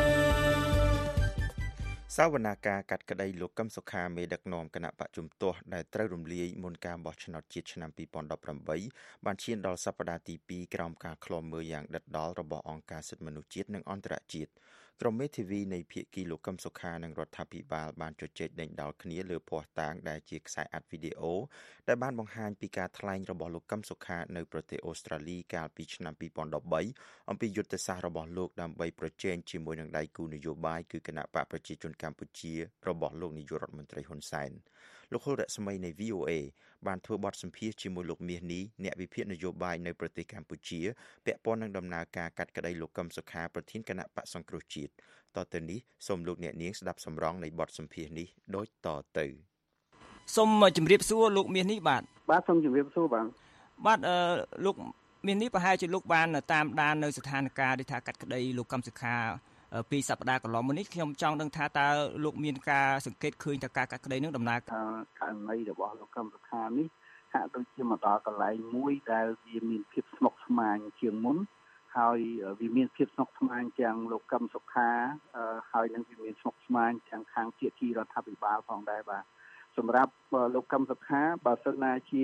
សាវនាការកាត់ក្តីលោកកឹមសុខាមេដឹកនាំគណៈបកជំទាស់ដែលត្រូវរំលាយមុនការបោះឆ្នោតជាតិឆ្នាំ2018បានឈានដល់សប្តាហ៍ទី2ក្រោមការឃ្លាំមើលយ៉ាងដិតដល់របស់អង្គការសិទ្ធិមនុស្សជាតិនិងអន្តរជាតិក្រុមមេធាវីនៃភាគីលោកកឹមសុខានិងរដ្ឋាភិបាលបានជជែកដេញដោលគ្នាលើភស្តុតាងដែលជាខ្សែអាត់វីដេអូដែលបានបង្ហាញពីការថ្លែងរបស់លោកកឹមសុខានៅប្រទេសអូស្ត្រាលីកាលពីឆ្នាំ2013អំពីយុទ្ធសាស្ត្ររបស់លោកដើម្បីប្រជែងជាមួយនឹងដៃគូនយោបាយគឺគណៈបកប្រជាជនកម្ពុជារបស់លោកនាយករដ្ឋមន្ត្រីហ៊ុនសែនលោកហុលរស្មីនៃ VOA បានធ្វើបទសម្ភាសន៍ជាមួយលោកមាសនេះអ្នកវិភាគនយោបាយនៅប្រទេសកម្ពុជាពាក់ព័ន្ធនឹងដំណើរការកាត់ក្តីលោកកឹមសុខាប្រធានគណៈបកសង្គ្រោះជាតិតទៅនេះសូមលោកអ្នកនាងស្ដាប់សម្រងនៃបទសម្ភាសន៍នេះដូចតទៅសូមជម្រាបសួរលោកមាសនេះបាទសូមជម្រាបសួរបាទលោកមាសនេះប្រហែលជាលោកបានតាមដាននៅស្ថានភាពដែលថាកាត់ក្តីលោកកឹមសុខាពីសប្តាហ៍កន្លងមកនេះខ្ញុំចង់ដឹងថាតើលោកមានការសង្កេតឃើញថាការកាត់ក្តីនឹងដំណើរករណីរបស់លោកកឹមសុខានេះហាក់ដូចជាមកដល់កន្លែងមួយដែលវាមានភាពស្មុគស្មាញជាងមុនហើយវាមានភាពស្មុគស្មាញទាំងលោកកឹមសុខាហើយនឹងវាមានស្មុគស្មាញទាំងខាងភាគីរដ្ឋាភិបាលផងដែរបាទសម្រាប់លោកកឹមសុខាបើសិនណាជា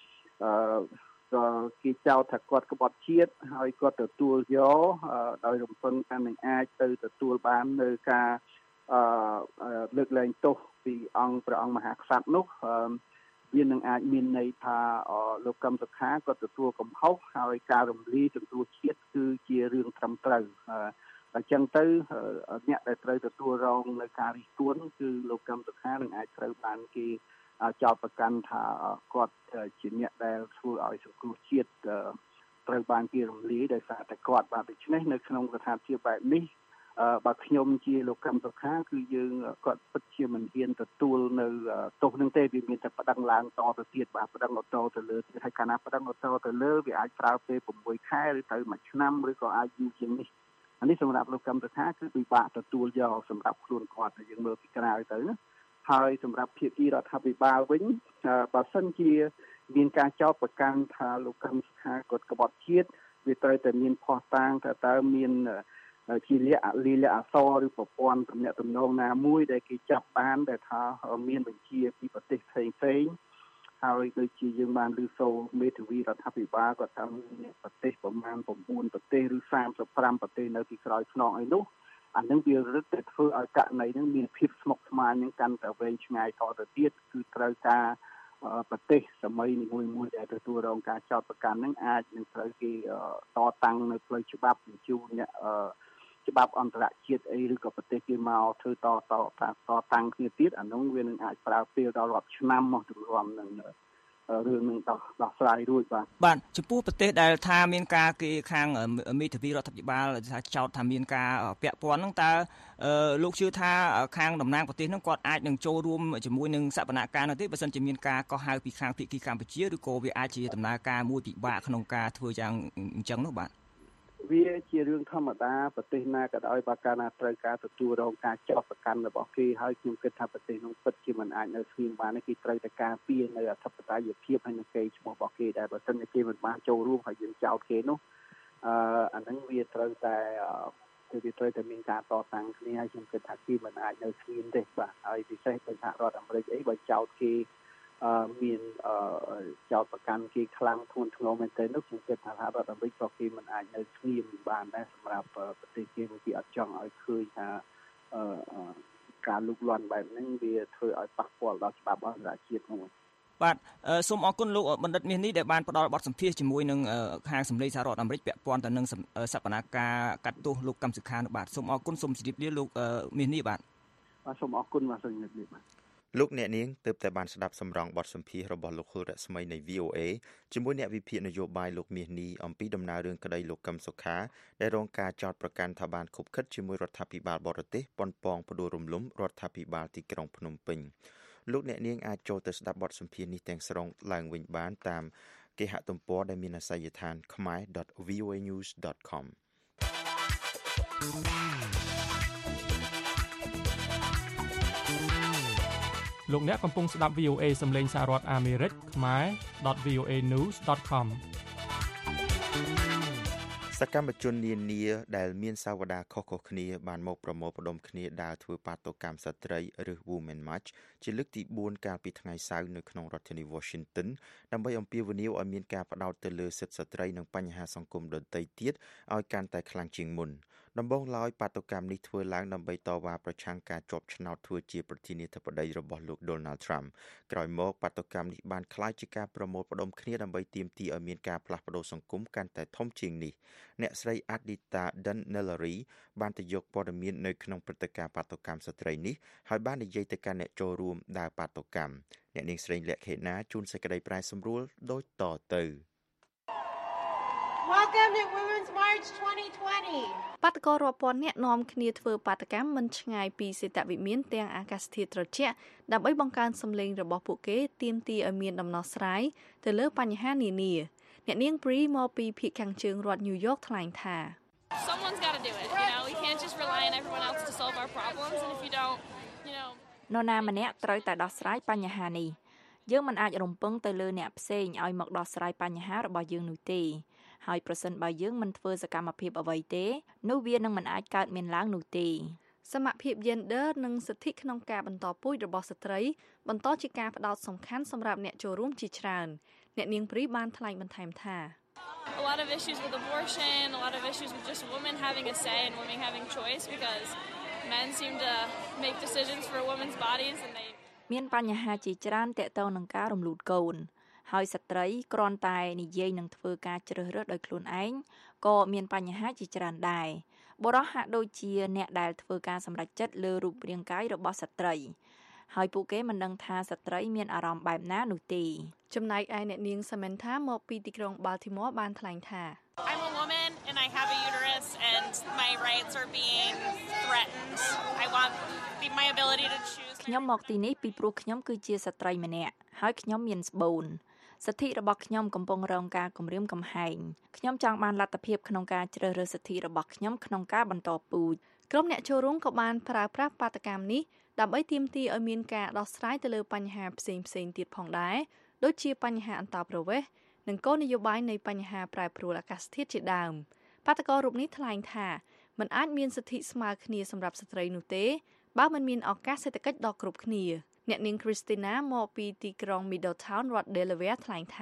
គេចោទថាគាត់ក្បត់ជាតិហើយគាត់ទទួលយកដោយរំពឹងថានឹងអាចទៅទទួលបាននៅការលើកលែងទោសពីព្រះអង្គមហាក្សត្រនោះវានឹងអាចមានន័យថាលោកកឹមសុខាគាត់ទទួលកំហុសហើយការរំលាយសង្គ្រោះជាតិគឺជារឿងត្រឹមត្រូវអញ្ចឹងទៅអ្នកដែលត្រូវទទួលរងនៅការរិះគន់គឺលោកកឹមសុខានឹងអាចត្រូវបានគេចោទប្រកាន់ថាគាត់ជាអ្នកដែលធ្វើឲ្យសង្គ្រោះជាតិត្រូវបានគេរំលាយដោយសារតែគាត់បាទដូច្នេះនៅក្នុងស្ថានភាពបែបនេះបើខ្ញុំជាលោកកឹមសុខាគឺយើងគាត់ពិតជាមិនហ៊ានទទួលនៅទោសនឹងទេវាមានតែប្តឹងឡើងតទៅទៀតបាទប្តឹងទៅលើទៀតហើយកាលណាប្តឹងទៅលើវាអាចប្រើពេល6ខែឬទៅ1ឆ្នាំឬក៏អាចយូរជាងនេះអានេះសម្រាប់លោកកឹមសុខាគឺពិបាកទទួលយកសម្រាប់ខ្លួនគាត់តែយើងមើលពីក្រៅទៅណាហើយសម្រាប់ភាគីរដ្ឋាភិបាលវិញបើសិនជាមានការចោទប្រកាន់ថាលោកកឹមសុខាគាត់ក្បត់ជាតិវាត្រូវតែមានភស្តុតាងថាតើមានជាលិអសរឬប្រព័ន្ធទំនាក់ទំនងណាមួយដែលគេចាប់បានដែលថាមានបញ្ជាពីប្រទេសផ្សេងហើយដូចជាយើងបានឮសូរមេធាវីរដ្ឋាភិបាលគាត់ថាមានប្រទេសប្រមាណ9ប្រទេសឬ35ប្រទេសនៅទីក្រោយខ្នងអីនោះអានឹងវារឹតតែធ្វើឲ្យករណីហ្នឹងមានភាពស្មុគស្មាញនឹងកាន់តែវែងឆ្ងាយតទៅទៀតគឺត្រូវការប្រទេសសម័យនីមួយៗដែលទទួលរងការចោទប្រកាន់ហ្នឹងអាចនឹងត្រូវគេតតាំងនៅផ្លូវច្បាប់បញ្ជូនអ្នកច្បាប់អន្តរជាតិអីឬក៏ប្រទេសគេមកធ្វើតតាំងគ្នាទៀតអានោះវានឹងអាចប្រើពេលដល់រាប់ឆ្នាំមកទម្រាំនឹងរឿងនឹងដោះស្រាយរួចបាទចំពោះប្រទេសដែលថាមានការគេខាងមេធាវីរដ្ឋាភិបាលថាចោទថាមានការពាក់ព័ន្ធហ្នឹងតើលោកជឿថាខាងតំណាងប្រទេសហ្នឹងគាត់អាចនឹងចូលរួមជាមួយនឹងសកម្មភាពនោះទេបើសិនជាមានការកោះហៅពីខាងភាគីកម្ពុជាឬក៏វាអាចជាដំណើរការមួយពិបាកក្នុងការធ្វើយ៉ាងអញ្ចឹងនោះបាទវាជារឿងធម្មតាប្រទេសណាក៏ដោយបើកាលណាត្រូវការទទួលរងការចោទប្រកាន់របស់គេហើយខ្ញុំគិតថាប្រទេសនោះពិតជាមិនអាចនៅស្ងៀមបានទេគេត្រូវតែការពារនៅអធិបតេយ្យភាពហើយនឹងកេរ្តិ៍ឈ្មោះរបស់គេដែលបើសិនជាគេមិនបានចូលរួមហើយយើងចោទគេនោះអាហ្នឹងវាត្រូវតែមានការតតាំងគ្នាហើយខ្ញុំគិតថាគេមិនអាចនៅស្ងៀមទេបាទហើយពិសេសដោយសហរដ្ឋអាមេរិកអីបើចោទគេមានចោទប្រកាន់គេខ្លាំងធ្ងន់ធ្ងរមែនទែននោះខ្ញុំគិតថាសហរដ្ឋអាមេរិកក៏គេមិនអាចនៅស្ងៀមបានដែរសម្រាប់ប្រទេសគេគេអត់ចង់ឲ្យឃើញថាការលូកលាន់បែបហ្នឹងវាធ្វើឲ្យប៉ះពាល់ដល់ច្បាប់អន្តរជាតិហ្នឹងបាទសូមអរគុណលោកបណ្ឌិតមាសនេះដែលបានផ្ដល់បទសម្ភាសន៍ជាមួយនឹងខាងសម្លេងសហរដ្ឋអាមេរិកពាក់ព័ន្ធទៅនឹងសកម្មភាពកាត់ទោសលោកកឹមសុខានោះបាទសូមអរគុណសូមជម្រាបលាលោកមាសនេះបាទសូមអរគុណបាទសូមជម្រាបលាបាទលោកអ្នកនាងទើបតែបានស្ដាប់សម្រងបទសម្ភាសន៍របស់លោកហុលរស្មីនៃ VOA ជាមួយអ្នកវិភាគនយោបាយលោកមាសនេះអំពីដំណើររឿងក្តីលោកកឹមសុខាដែលរងការចោទប្រកាន់ថាបានខុបខិតជាមួយរដ្ឋាភិបាលបរទេសប៉ុនប៉ងផ្ដួលរំលំរដ្ឋាភិបាលទីក្រុងភ្នំពេញលោកអ្នកនាងអាចចូលទៅស្ដាប់បទសម្ភាសន៍នេះទាំងស្រុងឡើងវិញបានតាមគេហទំព័រដែលមានអាសយដ្ឋាន khmer.voanews.com លោកអ្នកកំពុងស្ដាប់ VOA សំឡេងសហរដ្ឋអាមេរិកkhmer.voanews.com សកម្មជននានាដែលមានសាវតាខុសៗគ្នាបានមកប្រមូលផ្ដុំគ្នាដើរធ្វើបាតុកម្មស្ត្រីឬ Women March ជាលើកទី4កាលពីថ្ងៃសៅរ៍នៅក្នុងរដ្ឋធានី Washington ដើម្បីអំពាវនាវឲ្យមានការផ្ដោតទៅលើសិទ្ធិស្ត្រីនិងបញ្ហាសង្គមដទៃទៀតឲ្យកាន់តែខ្លាំងជាងមុនដំបូងឡើយបាតុកម្មនេះធ្វើឡើងដើម្បីតវ៉ាប្រឆាំងការជាប់ឆ្នោតធ្វើជាប្រធានាធិបតីរបស់លោក Donald Trump ក្រោយមកបាតុកម្មនេះបានក្លាយជាការប្រមូលផ្ដុំគ្នាដើម្បីទាមទារឲ្យមានការផ្លាស់ប្ដូរសង្គមកាន់តែធំជាងនេះអ្នកស្រី Adita Dunn-Nellary បានទៅយកព័ត៌មាននៅក្នុងព្រឹត្តិការណ៍បាតុកម្មស្ត្រីនេះហើយបាននិយាយទៅកាន់អ្នកចូលរួមដើរបាតុកម្មអ្នកនាងស្រីលក្ខេណាជួនសេចក្តីប្រែសម្រួលដូចតទៅ Welcome to Women's March 2020. បាតុកររាប់ពាន់នាក់នាំគ្នាធ្វើបាតកម្មមិនឆ្ងាយពីសេតវិមានទាំងអាកាសធាតុត្រជាក់ដើម្បីបង្កើនសម្លេងរបស់ពួកគេទាមទារឲ្យមានដំណោះស្រាយទៅលើបញ្ហានានាអ្នកនាង Bree មកពីភាគខាងជើងរដ្ឋ New York ថ្លែងថា Someone's got to do it. You know, we can't just rely on everyone else to solve our problems and if you don't, you know នរណាម្នាក់ត្រូវតែដោះស្រាយបញ្ហានេះយើងមិនអាចរំពឹងទៅលើអ្នកផ្សេងឲ្យមកដោះស្រាយបញ្ហារបស់យើងនោះទេហើយប្រសិនបើយើងមិនធ្វើសកម្មភាពអ្វីទេនោះវានឹងមិនអាចកើតមានឡើងនោះទេសមភាព gender និងសិទ្ធិក្នុងការបន្តពូជរបស់ស្ត្រីបន្តជាការផ្ដោតសំខាន់សម្រាប់អ្នកចូលរួមជាច្រើនអ្នកនាងព្រីបានថ្លែងបន្ថែមថា A lot of issues with abortion, a lot of issues with just women having a say and women having choice because men seem to make decisions for women's bodies and they មានបញ្ហាជាច្រើនទាក់ទងនឹងការរំលូតកូនហើយស្ត្រីគ្រាន់តែនិយាយនឹងធ្វើការជ្រើសរើសដោយខ្លួនឯងក៏មានបញ្ហាជាច្រើនដែរបុរសហាក់ដូចជាអ្នកដែលធ្វើការសម្រេចចិត្តលើរូបរាងកាយរបស់ស្ត្រីហើយពួកគេមិនដឹងថាស្ត្រីមានអារម្មណ៍បែបណានោះទេចំណែកឯអ្នកនាង Samantha មកពីទីក្រុង Baltimore បានថ្លែងថា I'm a woman and I have a uterus and my rights are being threatened. I want my ability to choose. ខ្ញុំមកទីនេះពីព្រោះខ្ញុំគឺជាស្ត្រីម្នាក់ហើយខ្ញុំមានស្បូនសិទ្ធិរបស់ខ្ញុំកំពុងរងការគំរាមកំហែងខ្ញុំចង់បានលទ្ធភាពក្នុងការជ្រើសរើសសិទ្ធិរបស់ខ្ញុំក្នុងការបន្តពូជក្រុមអ្នកចូលរួមក៏បានប្រើប្រាស់បាតកម្មនេះដើម្បីទាមទារឲ្យមានការដោះស្រាយទៅលើបញ្ហាផ្សេងៗទៀតផងដែរដូចជាបញ្ហាអន្តោប្រវេសន៍និងគោលនយោបាយនៃបញ្ហាប្រែប្រួលអាកាសធាតុជាដើមបាតកោរូបនេះថ្លែងថាมันអាចមានសិទ្ធិស្មើគ្នាសម្រាប់ស្ត្រីនោះទេបើមិនមានឱកាសសេដ្ឋកិច្ចដ៏គ្រប់គ្នាអ្នកនាង Christina មកពីទីក្រុង Middletown រដ្ឋ Delaware ថ្លែងថា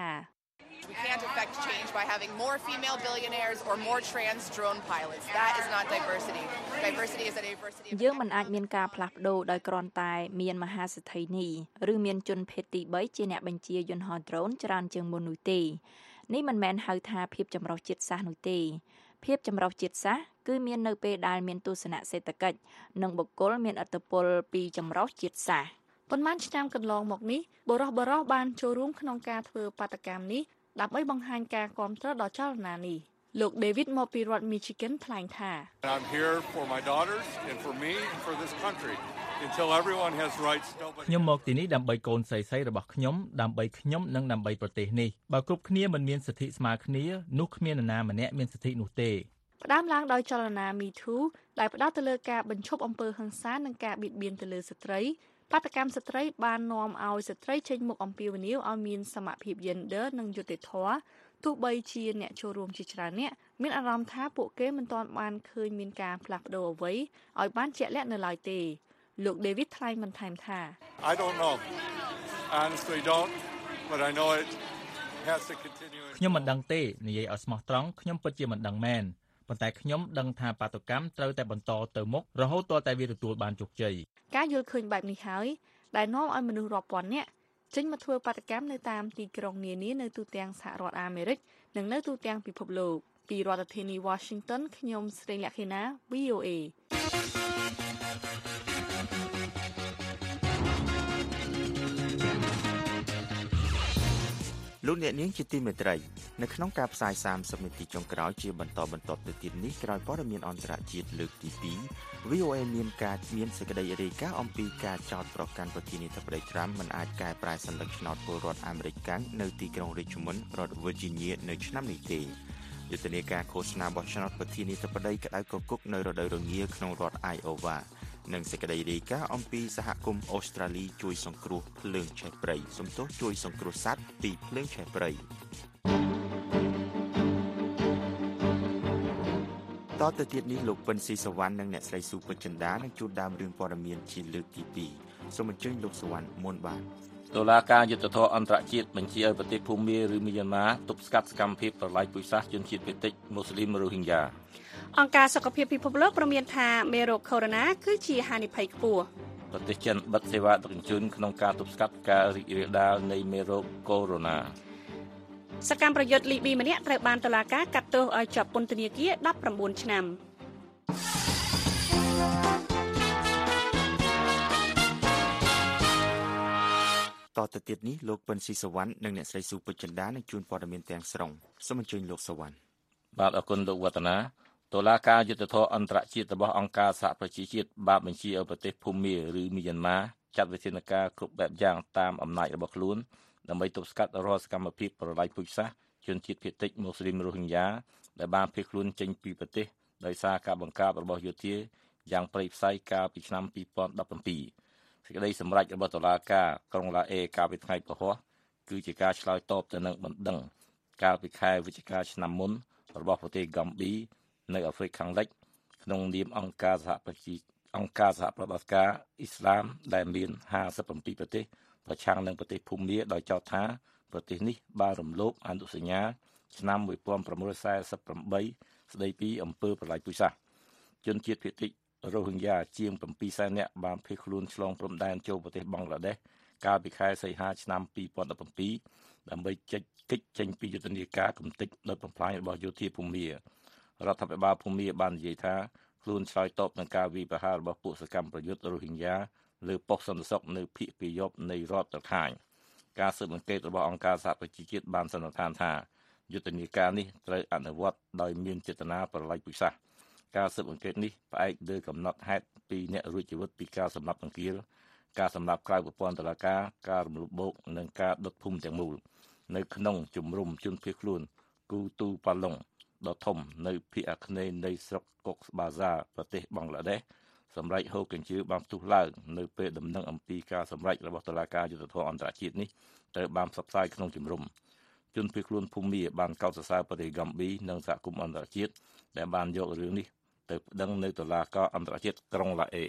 We can't affect change by having more female billionaires or more trans drone pilots. That is not diversity. Diversity is a diversity. យើងមិនអាចមានការផ្លាស់ប្ដូរដោយគ្រាន់តែមានមហាសេដ្ឋីនីឬមានជនភេទទី3ជាអ្នកបញ្ជាយន្តហោះ drone ច្រើនជាងមុននោះទេនេះមិនមែនហៅថាភាពចម្រុះជាតិសាសន៍នោះទេភាពចម្រុះជាតិសាសន៍គឺមាននៅពេលដែលមានទស្សនៈសេដ្ឋកិច្ចនិងបុគ្គលមានឥទ្ធិពលពីចម្រុះជាតិសាសន៍ប៉ុន្មានឆ្នាំកន្លងមកនេះបរិបទបានចូលរួមក្នុងការធ្វើបាតកម្មនេះដើម្បីបង្ហាញការគាំទ្រដល់ចលនានេះលោក David មកពីរដ្ឋ Michigan ថ្លែងថា I'm here for my daughters and for me and for this country until everyone has rights nobody ខ្ញុំមកទីនេះដើម្បីកូនស្រីៗរបស់ខ្ញុំដើម្បីខ្ញុំនិងដើម្បីប្រទេសនេះបើគ្រប់គ្នាមិនមានសិទ្ធិស្មើគ្នានោះគ្មាននរណាម្នាក់មានសិទ្ធិនោះទេផ្ដើមឡើងដោយចលនា Me Too ដែលផ្ដោតទៅលើការបញ្ឈប់អំពើហិង្សានិងការបៀតបៀនទៅលើស្ត្រីបាតកម្មស្ត្រីបាននាំឲ្យស្ត្រីចេញមុខអំពាវនាវឲ្យមានសមភាព gender និងយុត្តិធម៌ទោះបីជាអ្នកចូលរួមជាច្រើនអ្នកមានអារម្មណ៍ថាពួកគេមិនទាន់បានឃើញមានការផ្លាស់ប្ដូរអ្វីឲ្យបានជាក់លាក់នៅឡើយទេលោក David ថ្លែងបន្ថែមថា I don't know honestly don't but I know it has to continue ខ្ញុំមិនដឹងទេនិយាយឲ្យស្មោះត្រង់ខ្ញុំពិតជាមិនដឹងមែនប៉ុន្តែខ្ញុំដឹងថាបាតុកម្មត្រូវតែបន្តទៅមុខរហូតទាល់តែវាទទួលបានជោគជ័យការយល់ឃើញបែបនេះហើយដែលនាំឲ្យមនុស្សរាប់ពាន់នាក់ចេញមកធ្វើបាតកម្មនៅតាមទីក្រុងនានានៅទូទាំងសហរដ្ឋអាមេរិកនិងនៅទូទាំងពិភពលោកពីរដ្ឋធានី Washington ខ្ញុំស្រីលក្ខិណា VOA លោកអ្នកនាងជាទីមេត្រីនៅក្នុងការផ្សាយ30នាទីចុងក្រោយជាបន្តទៅទៀតនេះក្រោយព័ត៌មានអន្តរជាតិលើកទី2 VOA មានសេចក្តីរាយការណ៍អំពីការចោទប្រកាន់ប្រធានាធិបតី Trump មិនអាចកែប្រែសញ្ញាឆ្នោតពលរដ្ឋអាមេរិកនៅទីក្រុង Richmond រដ្ឋ Virginia នៅឆ្នាំនេះទេយុទ្ធនាការឃោសនាបោះឆ្នោតប្រធានាធិបតីក្តៅគគុកនៅរដូវរងាក្នុងរដ្ឋ Iowa និងសេចក្តីរាយការណ៍អំពីសហគមន៍អូស្ត្រាលីជួយសង្គ្រោះភ្លើងឆេះព្រៃសំទោសជួយសង្គ្រោះសត្វពីភ្លើងឆេះព្រៃតទៅទៀតនេះលោកពិនស៊ីសវណ្ណនិងអ្នកស្រីស៊ូពេជ្រចិន្តានឹងជួបដើមរឿងព័ត៌មានជាលើកទី2សូមអញ្ជើញលោកសវណ្ណមុនបានតុលាការយុត្តិធម៌អន្តរជាតិបញ្ជាឲ្យប្រទេសភូមាឬមីយ៉ាន់ម៉ាទប់ស្កាត់សកម្មភាពប្រល័យពូជសាសន៍ជនជាតិភាគតិចមូស្លីមរ៉ូហីងយ៉ាអង្គការសុខភាពពិភពលោកព្រមានថាមេរោគកូវីដ -19 គឺជាហានិភ័យខ្ពស់ប្រទេសចិនបិទសេវាដឹកជញ្ជូនក្នុងការទប់ស្កាត់ការរីករាលដាលនៃមេរោគកូវីដ -19 សកម្មប្រយុទ្ធលីប៊ីម្នាក់ត្រូវបានតុលាការកាត់ទោសឲ្យជាប់ពន្ធនាគារ19ឆ្នាំតទៅទៀតនេះលោកពិនស៊ីសវណ្ណនិងអ្នកស្រីស៊ូពេជ្រចិន្តានឹងជួនព័ត៌មានទាំងស្រុងសូមអញ្ជើញលោកសវណ្ណបាទអរគុណលោកវឌ្ឍនាតុលាការយុត្តិធម៌អន្តរជាតិរបស់អង្គការសហប្រជាជាតិបានបញ្ជាឲ្យប្រទេសភូមាឬមីយ៉ាន់ម៉ាចាត់វិធានការគ្រប់បែបយ៉ាងតាមអំណាចរបស់ខ្លួនដើម្បីទប់ស្កាត់រាល់សកម្មភាពប្រល័យពូជសាសន៍ជនជាតិភាគតិចមូស្លីមរ៉ូហីងយ៉ាដែលបានភៀសខ្លួនចេញពីប្រទេសដោយសារការបង្ក្រាបរបស់យោធាយ៉ាងព្រៃផ្សៃកាលពីឆ្នាំ2017សេចក្តីសម្រេចរបស់តុលាការក្រុងឡាអេកាលពីថ្ងៃពហុគឺជាការឆ្លើយតបទៅនឹងបណ្ដឹងកាលពីខែវិច្ឆិកាឆ្នាំមុនរបស់ប្រទេសហ្គាំប៊ីនៅអាហ្វ្រិកខាងលិចក្នុងនាមអង្គការសហប្រតិបត្តិការអ៊ីស្លាមដែលមាន57ប្រទេសប្រឆាំងនឹងប្រទេសភូមាដោយចោទថាប្រទេសនេះបានរំលោភអនុសញ្ញាឆ្នាំ1948ស្តីពីអំពើប្រល័យពូជសាសន៍ជនជាតិភាគតិចរ៉ូហីងយ៉ាជាង700,000នាក់បានភៀសខ្លួនឆ្លងព្រំដែនចូលប្រទេសបង់ក្លាដេសកាលពីខែសីហាឆ្នាំ2017ដើម្បីគេចចេញពីយុទ្ធនាការកំទេចដោយបំផ្លាញរបស់យោធាភូមារដ្ឋាភិបាលភូមាបាននិយាយថាខ្លួនឆ្លើយតបនឹងការវាយប្រហាររបស់ពួកសកម្មប្រយុទ្ធរ៉ូហីងយ៉ាលើប៉ុស្តិ៍សន្តិសុខនៅភាគពាយព្យនៃរដ្ឋរខាញការស៊ើបអង្កេតរបស់អង្គការសហប្រជាជាតិបានសន្និដ្ឋានថាយុទ្ធនាការនេះត្រូវអនុវត្តដោយមានចេតនាប្រល័យពូជសាសន៍ការស៊ើបអង្កេតនេះផ្អែកលើកំណត់ហេតុពីអ្នករួចជីវិតពីការសម្លាប់បង្គាលការសម្លាប់ក្រៅប្រព័ន្ធតុលាការការរំលោភបោកនិងការដុតភូមិទាំងមូលនៅក្នុងជំរំជនភៀសខ្លួនគូទូប៉ាឡុងដ៏ធំនៅភាគអាគ្នេយ៍នៃស្រុកកុកស្បាហ្សាប្រទេសបង់ក្លាដេសសម្រាប់ហូកញ្ជើបានផ្ទុះឡើងនៅពេលដំណឹងអំពីការសម្រេចរបស់តុលាការយុត្តិធម៌អន្តរជាតិនេះត្រូវបានផ្សព្វផ្សាយក្នុងជំរំជនភៀសខ្លួនភូមាបានកោតសរសើរប្រទេសហ្គាំប៊ីនិងសហគមន៍អន្តរជាតិដែលបានយករឿងនេះទៅប្តឹងនៅតុលាការអន្តរជាតិក្រុងឡាអេ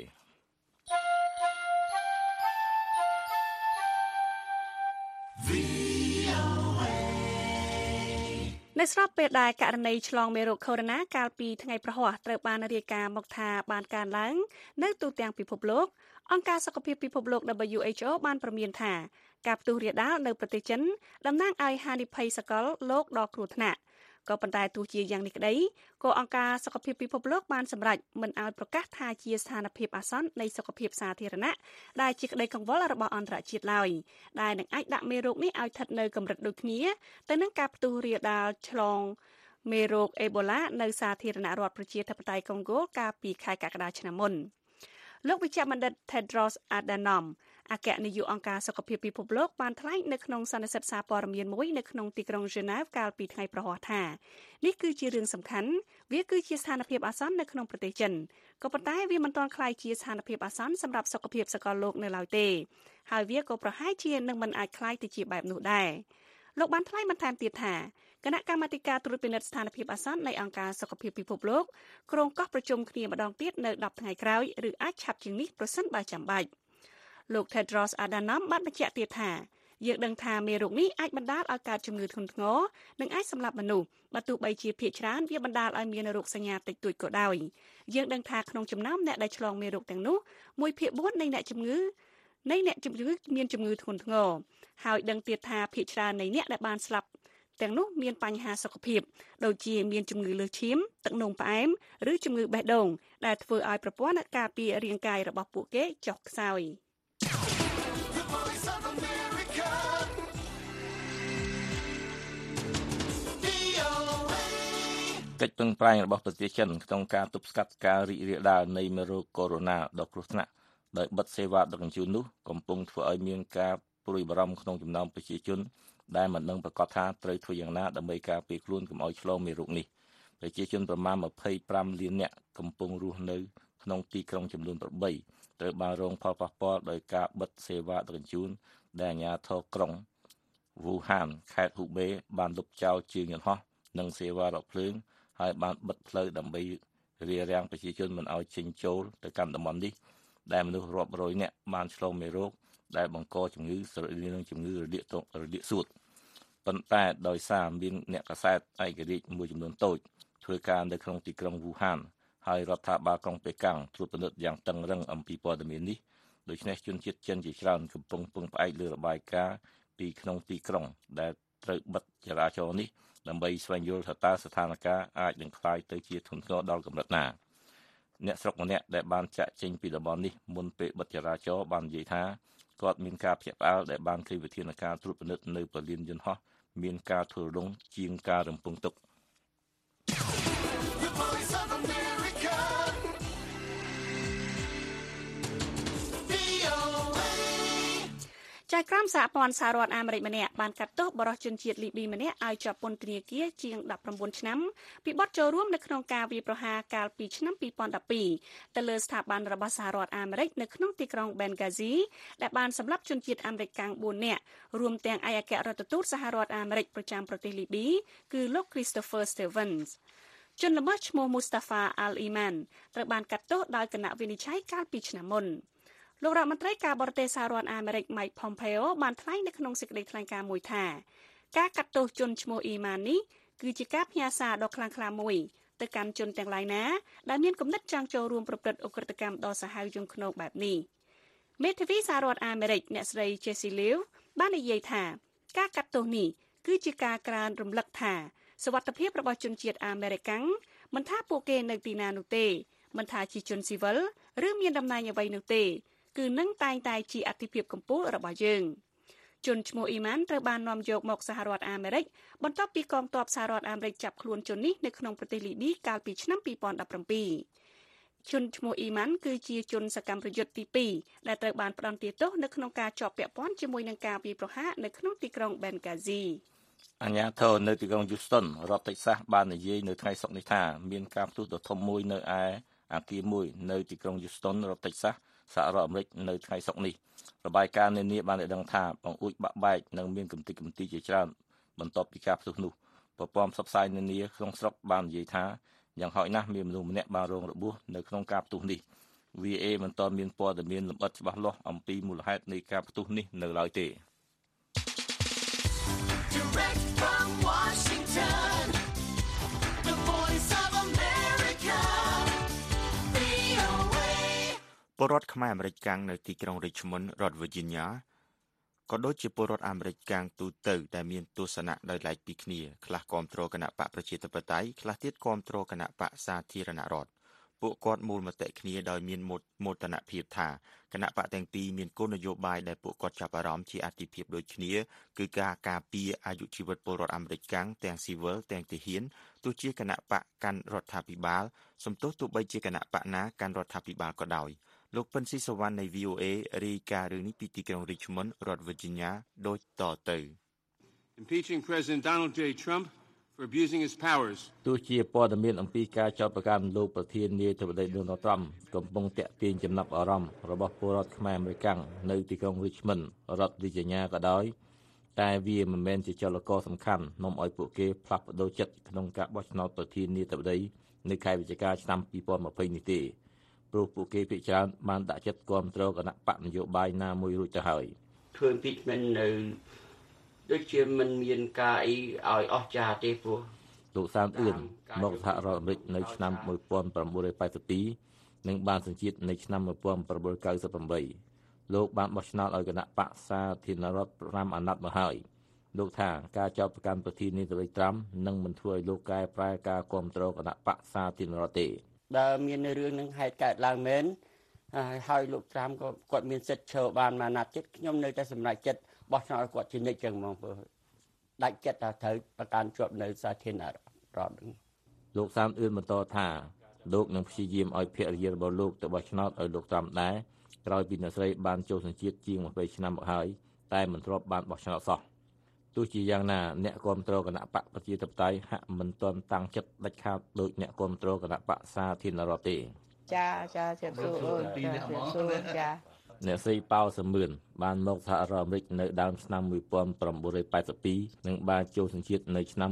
នៅស្របពេលដែលករណីឆ្លងមេរោគកូវីដ -19 កាលពីថ្ងៃប្រហ័សត្រូវបានរាយការណ៍មកថាបានកើនឡើងនៅទូទាំងពិភពលោកអង្គការសុខភាពពិភពលោក WHO បានព្រមានថាការផ្ទុះរាលដាលនៅប្រទេសចិនតំណាងឲ្យហានិភ័យសកលលោកដ៏គ្រោះថ្នាក់ក៏ប៉ុន្តែទោះជាយ៉ាងនេះក្តីក៏អង្គការសុខភាពពិភពលោកបានសម្រេចមិនឲ្យប្រកាសថាជាស្ថានភាពអាសន្ននៃសុខភាពសាធារណៈដែលជាក្តីកង្វល់របស់អន្តរជាតិឡើយដែលនឹងអាចដាក់មេរោគនេះឲ្យស្ថិតនៅកម្រិតដូចគ្នាទៅនឹងការផ្ទុះរាលដាលឆ្លងមេរោគអេបូឡានៅសាធារណរដ្ឋប្រជាធិបតេយ្យកុងហ្គោកាលពីខែកក្កដាឆ្នាំមុនលោកវិជ្ជបណ្ឌិត Tedros Adhanom អគ្គនាយកអង្គការសុខភាពពិភពលោកបានថ្លែងនៅក្នុងសន្និសីទសារព័ត៌មានមួយនៅក្នុងទីក្រុង Geneva កាលពីថ្ងៃប្រហ័សថានេះគឺជារឿងសំខាន់វាគឺជាស្ថានភាពអាសន្ននៅក្នុងប្រទេសចិនក៏ប៉ុន្តែវាមិនទាន់ក្លាយជាស្ថានភាពអាសន្នសម្រាប់សុខភាពសកលលោកនៅឡើយទេហើយវាក៏ប្រហែលជានឹងមិនអាចក្លាយទៅជាបែបនោះដែរលោកបានថ្លែងបន្ថែមទៀតថាគណៈកម្មាធិការត្រួតពិនិត្យស្ថានភាពអាសន្ននៃអង្គការសុខភាពពិភពលោកក្រុងកោះប្រជុំគ្នាម្ដងទៀតនៅ10ថ្ងៃក្រោយឬអាចឆាប់ជាងនេះប្រសិនបើចាំបាច់លោក Tedros Adhanom បានបញ្ជាក់ទៀតថាយើងដឹងថាមេរោគនេះអាចបណ្ដាលឲ្យកើតជំងឺធ្ងន់ធ្ងរនិងអាចសម្លាប់មនុស្សបើទោះបីជាភាគច្រើនវាបណ្ដាលឲ្យមានរោគសញ្ញាតិចតួចក៏ដោយយើងដឹងថាក្នុងចំណោមអ្នកដែលឆ្លងមេរោគទាំងនោះ1/4នៃអ្នកជំងឺមានជំងឺធ្ងន់ធ្ងរហើយដឹងទៀតថាភាគច្រើននៃអ្នកដែលបានស្លាប់ទាំងនោះមានបញ្ហាសុខភាពដូចជាមានជំងឺលើសឈាមទឹកនោមផ្អែមឬជំងឺបេះដូងដែលធ្វើឲ្យប្រព័ន្ធការពាររាងកាយរបស់ពួកគេចុះខ្សោយកិច្ចពឹងប្រែងរបស់ប្រទេសចិនក្នុងការទប់ស្កាត់ការរីករាលដាលនៃមេរោគកូវីដ -19 ដ៏គ្រោះថ្នាក់ដោយបិទសេវាដឹកជញ្ជូននោះកំពុងធ្វើឲ្យមានការព្រួយបារម្ភក្នុងចំណោមប្រជាជនដែលមិនដឹងប្រកាសថាត្រូវធ្វើយ៉ាងណាដើម្បីការពារខ្លួនកុំឲ្យឆ្លងមេរោគនេះប្រជាជនប្រមាណ25លាននាក់កំពុងរស់នៅក្នុងទីក្រុងចំនួន8ត្រូវបានរងផលប៉ះពាល់ដោយការបិទសេវាដឹកជញ្ជូនដែលអាជ្ញាធរក្រុងវូហានខេត្តហ៊ូបេបានលុបចោលជើងយន្តហោះនិងសេវារថភ្លើងហើយបានបិទផ្លូវដើម្បីរារាំងប្រជាជនមិនឲ្យចេញចូលទៅកាន់តំបន់នេះដែលមនុស្សរាប់រយនាក់បានឆ្លងមេរោគដែលបង្កជំងឺស្រដៀងនឹងជំងឺរលាកសួតប៉ុន្តែដោយសារមានអ្នកកាសែតឯករាជ្យមួយចំនួនតូចធ្វើការនៅក្នុងទីក្រុងវូហានហើយរដ្ឋាភិបាលក្រុងប៉េកាំងត្រួតពិនិត្យយ៉ាងតឹងរ៉ឹងអំពីព័ត៌មាននេះដូច្នេះជនជាតិចិនជាច្រើនកំពុងពឹងផ្អែកលើរបាយការណ៍ពីក្នុងទីក្រុងដែលត្រូវបិទចរាចរណ៍នេះដើម្បីស្វែងយល់ថាតើស្ថានភាពអាចនឹងក្លាយទៅជាធ្ងន់ធ្ងរដល់កម្រិតណាអ្នកស្រុកម្នាក់ដែលបានចាក់ចេញពីតំបន់នេះមុនពេលបិទចរាចរណ៍បាននិយាយថាគាត់មានការភ្ញាក់ផ្អើលដែលបានឃើញវិធានការត្រួតពិនិត្យនៅពលានយន្តហោះមានការធ្វើរំលងជាងការរំពឹងទុកចៅក្រមសហព័ន្ធសហរដ្ឋអាមេរិកម្នាក់បានកាត់ទោសបរិសុទ្ធជនជាតិលីប៊ីម្នាក់ឲ្យជាប់ពន្ធនាគារជាង19ឆ្នាំពីបទចូលរួមនៅក្នុងការវាយប្រហារកាលពីឆ្នាំ2012ទៅលើស្ថាប័នរបស់សហរដ្ឋអាមេរិកនៅក្នុងទីក្រុង Benghazi ដែលបានសម្លាប់ជនជាតិអាមេរិកកាំង4នាក់រួមទាំងឯកអគ្គរដ្ឋទូតសហរដ្ឋអាមេរិកប្រចាំប្រទេសលីប៊ីគឺលោក Christopher Stevens ជនល្មើសឈ្មោះ Mustafa Al-Iman ត្រូវបានកាត់ទោសដោយគណៈវិនិច្ឆ័យកាលពីឆ្នាំមុនលោករដ្ឋមន្ត្រីការបរទេសសហរដ្ឋអាមេរិក Mike Pompeo បានថ្លែងនៅក្នុងសេចក្តីថ្លែងការណ៍មួយថាការកាត់ទោសជនឈ្មោះ Iman នេះគឺជាការផ្ញើសារដ៏ខ្លាំងក្លាមួយទៅកាន់ជនទាំងឡាយណាដែលមានគំនិតចង់ចូលរួមប្រព្រឹត្តឧក្រិដ្ឋកម្មដ៏សាហាវយង់ឃ្នងបែបនេះមេធាវីសហរដ្ឋអាមេរិកអ្នកស្រី Jessie Liu បាននិយាយថាការកាត់ទោសនេះគឺជាការក្រើនរំលឹកថាសុវត្ថិភាពរបស់ជនជាតិអាមេរិកមិនថាពួកគេនៅទីណានោះទេមិនថាជាជនស៊ីវិលឬមានតំណែងអ្វីនោះទេគឺនឹងតែងតែជាអធិភាពកម្ពុជារបស់យើងជនឈ្មោះអ៊ីម៉ានត្រូវបាននាំយកមកសហរដ្ឋអាមេរិកបន្ទាប់ពីកងទ័ពសហរដ្ឋអាមេរិកចាប់ខ្លួនជននេះនៅក្នុងប្រទេសលីប៊ីកាលពីឆ្នាំ2017ជនឈ្មោះអ៊ីម៉ានគឺជាជនសកម្មប្រយុទ្ធទី2ដែលត្រូវបានផ្តន្ទាទោសនៅក្នុងការជាប់ពាក់ព័ន្ធជាមួយនឹងការវាយប្រហារនៅក្នុងទីក្រុង Benghazi អាជ្ញាធរនៅទីក្រុង Houston រដ្ឋ Texas បាននិយាយនៅថ្ងៃសុក្រនេះថាមានការផ្ទុះដ៏ធំមួយនៅឯអគារមួយនៅទីក្រុង Houston រដ្ឋ Texasសហរដ្ឋអាមេរិកនៅថ្ងៃសុក្រនេះរបាយការណ៍នានាបានដឹងថាបង្អួចបាក់បែកនិងមានគំតិគំទីជាច្រើនបន្ទាប់ពីការផ្ទុះនោះប្រព័ន្ធផ្សព្វផ្សាយនានាក្នុងស្រុកបាននិយាយថាយ៉ាងហោចណាស់មានមនុស្សម្នាក់បានរងរបួសនៅក្នុងការផ្ទុះនេះ VA មិនទាន់មានព័ត៌មានលម្អិតច្បាស់លាស់អំពីមូលហេតុនៃការផ្ទុះនេះនៅឡើយទេពលរដ្ឋខ្មែរអាមេរិកកាំងនៅទីក្រុង Richmond រដ្ឋ Virginia ក៏ដូចជាពលរដ្ឋអាមេរិកកាំងទូទៅដែលមានទស្សនៈដោយឡែកពីគ្នាខ្លះគាំទ្រគណៈបកប្រជាធិបតេយ្យខ្លះទៀតគាំទ្រគណៈបកសាធារណរដ្ឋពួកគាត់មូលមតិគ្នាដោយមានមោទនភាពថាគណៈបកទាំងពីរមានគោលនយោបាយដែលពួកគាត់ចាប់អារម្មណ៍ជាអាទិភាពដូចគ្នាគឺការការពារអាយុជីវិតពលរដ្ឋអាមេរិកកាំងទាំងស៊ីវិលទាំងទាហានទោះជាគណៈបកកាន់រដ្ឋាភិបាលសំទោសទោះបីជាគណៈបកណាកាន់រដ្ឋាភិបាលក៏ដោយលោកពិនស៊ីសវណ្ណនៃ VOA រាយការណ៍រឿងនេះពីទីក្រុង Richmond រដ្ឋ Virginia ដូចតទៅ Impeaching President Donald J. Trump for abusing his powers ទោះជាព័ត៌មានអំពីការចោទប្រកាន់លោកប្រធានាធិបតី Donald Trump កំពុងទាក់ទាញចំណាប់អារម្មណ៍របស់ពលរដ្ឋខ្មែរអាមេរិកនៅទីក្រុង Richmond រដ្ឋ Virginia ក៏ដោយតែវាមិនមែនជាចលករសំខាន់នាំឲ្យពួកគេផ្លាស់ប្ដូរចិត្តក្នុងការបោះឆ្នោតប្រធានាធិបតីនៅខែវិច្ឆិកាឆ្នាំ2020នេះទេព្រោះពួកគេភាគច្រើនបានដាក់ចិត្តគាំទ្រគណៈបកនយោបាយណាមួយរួចទៅហើយធ្វើ impeachment នៅដូចជាមិនមានការអីឲ្យអស្ចារ្យទេព្រោះលោកសានអឿនមកសហរដ្ឋអាមេរិកនៅឆ្នាំ1982និងបានសញ្ជាតិនៅឆ្នាំ1998លោកបានបោះឆ្នោតឲ្យគណៈបកសាធារណរដ្ឋ5អាណត្តិមកហើយលោកថាការចោទប្រកាន់ប្រធានាធិបតីត្រាំនឹងមិនធ្វើឲ្យលោកកែប្រែការគាំទ្រគណៈបកសាធារណរដ្ឋទេបើមានរឿងនឹងហេតុកើតឡើងមែនហើយលោកត្រាំក៏គាត់មានសិទ្ធិឈរបានមួយអាណត្តិទៀតខ្ញុំនៅតែសម្រេចចិត្តបោះឆ្នោតគាត់ជានិច្ចចឹងហ្មងព្រោះដាច់ចិត្តថាត្រូវប្រកាន់ជាប់នៅសាធារណរដ្ឋលោកសានអឿនបន្តថាលោកនឹងព្យាយាមឲ្យភរិយារបស់លោកទៅបោះឆ្នោតឲ្យលោកត្រាំដែរក្រោយពីអ្នកស្រីបានចូលសញ្ជាតិជាង20ឆ្នាំមកហើយតែមិនធ្លាប់បានបោះឆ្នោតសោះទោះជាយ៉ាងណាអ្នកគាំទ្រគណៈបកប្រជាធិបតេយ្យហាក់មិនទាន់តាំងចិត្តដាច់ខាតដោយអ្នកគាំទ្រគណៈបកសាធារណរដ្ឋទេចាជំរាបសួរចាអ្នកស្រីប៉ៅសមឿនបានមកសហរដ្ឋអាមេរិកនៅដើមឆ្នាំ1982និងបានចូលសញ្ជាតិនៅឆ្នាំ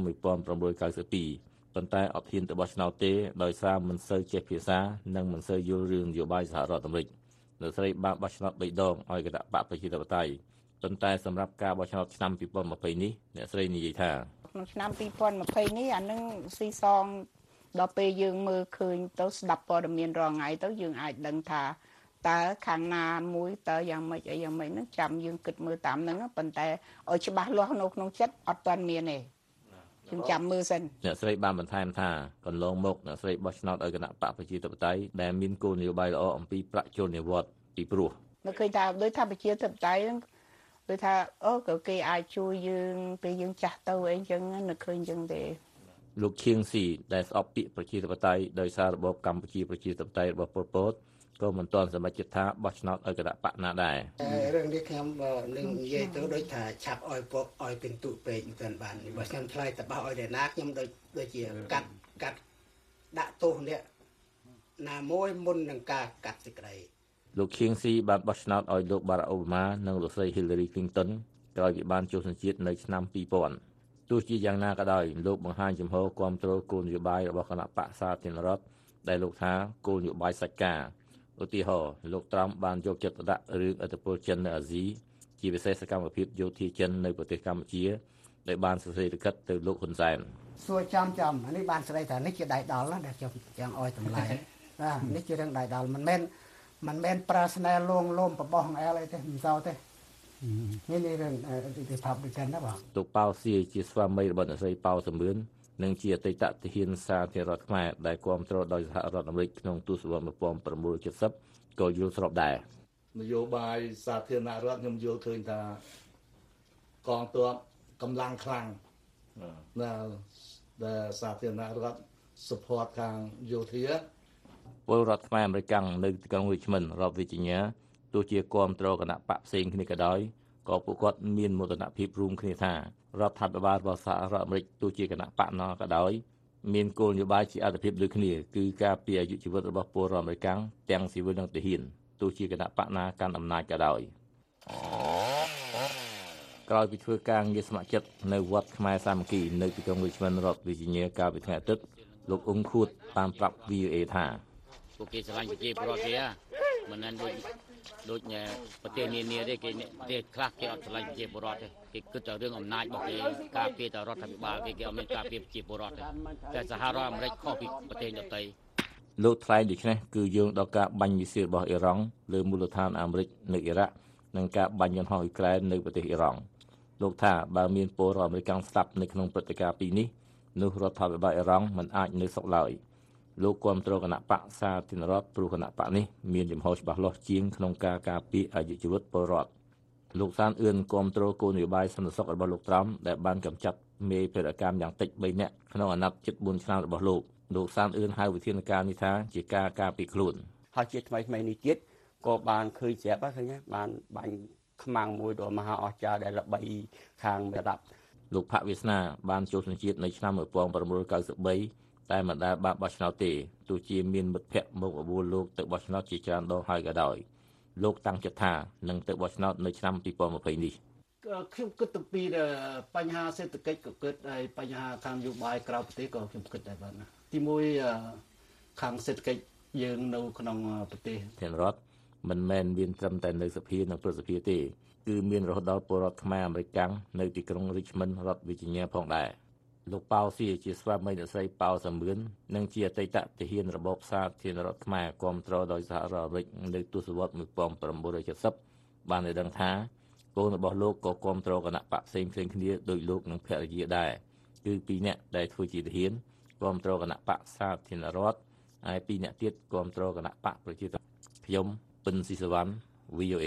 1992ប៉ុន្តែអត់ហ៊ានទៅបោះឆ្នោតទេដោយសារមិនសូវចេះភាសានិងមិនសូវយល់រឿងនយោបាយសហរដ្ឋអាមេរិកអ្នកស្រីបានបោះឆ្នោត3ដងឲ្យគណៈបកប្រជាធិបតេយ្យប៉ុន្តែសម្រាប់ការបោះឆ្នោតឆ្នាំ2020នេះអ្នកស្រីនិយាយថាក្នុងឆ្នាំ2020នេះអានឹងស៊ីសងដល់ពេលយើងមើលឃើញទៅស្ដាប់ព័ត៌មានរាល់ថ្ងៃទៅយើងអាចដឹងថាតើខាងណាមួយតើយ៉ាងម៉េចអីយ៉ាងម៉េចហ្នឹងចាំយើងគិតមើលតាមហ្នឹងប៉ុន្តែឲ្យច្បាស់លាស់នៅក្នុងចិត្តអត់ទាន់មានទេយើងចាំមើលសិនអ្នកស្រីបានបន្ថែមថាកន្លងមកអ្នកស្រីបោះឆ្នោតឲ្យគណៈបកប្រជាធិបតេយ្យដែលមានគោលនយោបាយល្អអំពីប្រាក់ចូលនិវត្តន៍ពីព្រោះនៅឃើញថាដោយថាប្រជាធិបតេយ្យគឺថាអូក៏គេអាចជួយយើងពេលយើងចាស់ទៅអីចឹងនៅឃើញចឹងទេលោកឈៀងស៊ីដែលស្អប់ពាក្យប្រជាធិបតេយ្យដោយសាររបបកម្ពុជាប្រជាធិបតេយ្យរបស់ប៉ុលពតក៏មិនទាន់សម្រេចចិត្តថាបោះឆ្នោតឲ្យគណៈបកណាដែររឿងនេះខ្ញុំនឹងនិយាយទៅដូចថាឆាប់ឲ្យពុកឲ្យពិន្ទុពេកមិនបានបើខ្ញុំថ្លៃតបោះឲ្យអ្នកណាខ្ញុំដូចជាកាត់ដាក់ទោសនេះណាមួយមុននឹងការកាត់សេចក្តីលោកឈៀងស៊ីបានបោះឆ្នោតឲ្យលោកបារ៉ាក់អូបាម៉ានិងលោកស្រី Hillary Clinton ក្រោយពីបានចូលសញ្ជាតិនៅឆ្នាំ2000ទោះជាយ៉ាងណាក៏ដោយលោកបង្ហាញចំហគាំទ្រគោលនយោបាយរបស់គណៈបកសាធារណរដ្ឋដែលលោកថាគោលនយោបាយសាច់ការឧទាហរណ៍លោកត្រាំបានយកចិត្តទុកដាក់រឿងឥទ្ធិពលចិននៅអាស៊ីជាពិសេសសកម្មភាពយោធាចិននៅប្រទេសកម្ពុជាដែលបានសរសេរលិខិតទៅលោកហ៊ុនសែនសួរចំអានេះបានស្ដីថានេះជាដៃដល់ណាដែលខ្ញុំចង់ឲ្យតម្លៃនេះជារឿងដៃដល់មិនមែនប្រើស្នេហ៍លងលោមបបោះអែលអីទេមិនសូវទេនេះរឿង Republican ណាបងលោកប៉ៅសៀជាស្វាមីរបស់អ្នកស្រីប៉ៅសមឿននិងជាអតីតទាហានសាធារណរដ្ឋខ្មែរដែលគាំទ្រដោយសហរដ្ឋអាមេរិកក្នុងទសវត្សរ៍1970ក៏យល់ស្របដែរនយោបាយសាធារណរដ្ឋខ្ញុំយល់ឃើញថាកងទ័ពកម្លាំងខ្លាំងណាដែលសាធារណរដ្ឋ support ខាងយោធាពលរដ្ឋខ្មែរអាមេរិកនៅទីក្រុង Richmond រដ្ឋ Virginia ទោះជាគាំទ្រគណៈបកផ្សេងគ្នាក៏ដោយក៏ពួកគាត់មានមោទនភាពរួមគ្នាថារដ្ឋាភិបាលរបស់សហរដ្ឋអាមេរិកទោះជាគណៈបកណាក៏ដោយមានគោលនយោបាយជាអត្ថប្រយោជន៍ដូចគ្នាគឺការពារអាយុជីវិតរបស់ពលរដ្ឋអាមេរិកទាំងស៊ីវិលនិងទាហានទោះជាគណៈបកណាកាន់អំណាចក៏ដោយក្រោយពីធ្វើការងារស្ម័គ្រចិត្តនៅវត្តខ្មែរសាមគ្គីនៅទីក្រុង Richmond រដ្ឋ Virginia កាលពីថ្ងៃអាទិត្យលោកអ៊ុងខួតបានប្រាប់ VOA ថាពួកគេឆ្លាញ់ប្រជាពលរដ្ឋគេមិនមែនដូចប្រទេសនានាទេគេប្រទេសខ្លះគេអត់ឆ្លាញ់ប្រជាពលរដ្ឋទេគេគិតតែរឿងអំណាចរបស់គេការពារតែរដ្ឋាភិបាលគេអត់មានការពារប្រជាពលរដ្ឋទេតែសហរដ្ឋអាមេរិកខុសពីប្រទេសដទៃលោកថ្លែងដូច្នេះគឺយោងដល់ការបាញ់មីស៊ីលរបស់អ៊ីរ៉ង់លើមូលដ្ឋានអាមេរិកនៅអ៊ីរ៉ាក់និងការបាញ់យន្តហោះអ៊ុយក្រែននៅប្រទេសអ៊ីរ៉ង់លោកថាបើមានពលរដ្ឋអាមេរិកស្លាប់នៅក្នុងព្រឹត្តិការណ៍ពីរនេះនោះរដ្ឋាភិបាលអ៊ីរ៉ង់មិនអាចនៅសុខឡើយលោកគាំទ្រគណៈបកសាធារណរដ្ឋព្រោះគណៈបកនេះមានចំហច្បាស់លាស់ជាងក្នុងការការពារអាយុជីវិតពលរដ្ឋលោកសានអឿនគាំទ្រគោលនយោបាយសន្តិសុខរបស់លោកត្រាំដែលបានកម្ចាត់មេភេរវកម្មយ៉ាងតិច3នាក់ក្នុងអាណត្តិជិត4ឆ្នាំរបស់លោកសានអឿនហៅវិធានការនេះថាជាការការពារខ្លួនហើយជាថ្មីនេះទៀតក៏បានឃើញស្រាប់ឃើញបានបាញ់ខ្មាំងមួយដ៏មហាអស្ចារ្យដែលល្បីខាងប្រដាប់លោកផាក់វាសនាបានចូលសញ្ជាតិនៅឆ្នាំ1993តែមិនដែលបានបោះឆ្នោតទេទោះជាមានមិត្តភ័ក្តិមកបបួលលោកទៅបោះឆ្នោតជាច្រើនដងហើយក៏ដោយលោកតាំងចិត្តថានឹងទៅបោះឆ្នោតនៅឆ្នាំ2020នេះខ្ញុំគិតទៅពីបញ្ហាសេដ្ឋកិច្ចក៏គិតហើយបញ្ហាខាងនយោបាយក្រៅប្រទេសក៏ខ្ញុំគិតដែរបាទណាទីមួយខាងសេដ្ឋកិច្ចយើងនៅក្នុងប្រទេសធានរដ្ឋមិនមែនមានត្រឹមតែនៅសភានិងព្រឹទ្ធសភាទេគឺមានរហូតដល់ពលរដ្ឋខ្មែរអាមេរិកនៅទីក្រុង Richmond រដ្ឋ Virginia ផងដែរលោកប៉ៅស៊ីជាស្វាមីអ្នកស្រីប៉ៅសាមឿននិងជាអតីតទាហានរបបសាធារណរដ្ឋខ្មែរគាំទ្រដោយសហរដ្ឋអាមេរិកនៅទសវត្សរ៍1970បានដឹងថាកូនរបស់លោកក៏គាំទ្រគណៈបកផ្សេងគ្នាដោយលោកនិងភរិយាដែរគឺ2នាក់ដែលធ្វើជាទាហានគាំទ្រគណៈបកសាធារណរដ្ឋហើយ2នាក់ទៀតគាំទ្រគណៈបកប្រជាធិបតេយ្យខ្ញុំពិនស៊ីសវណ្ណ VOA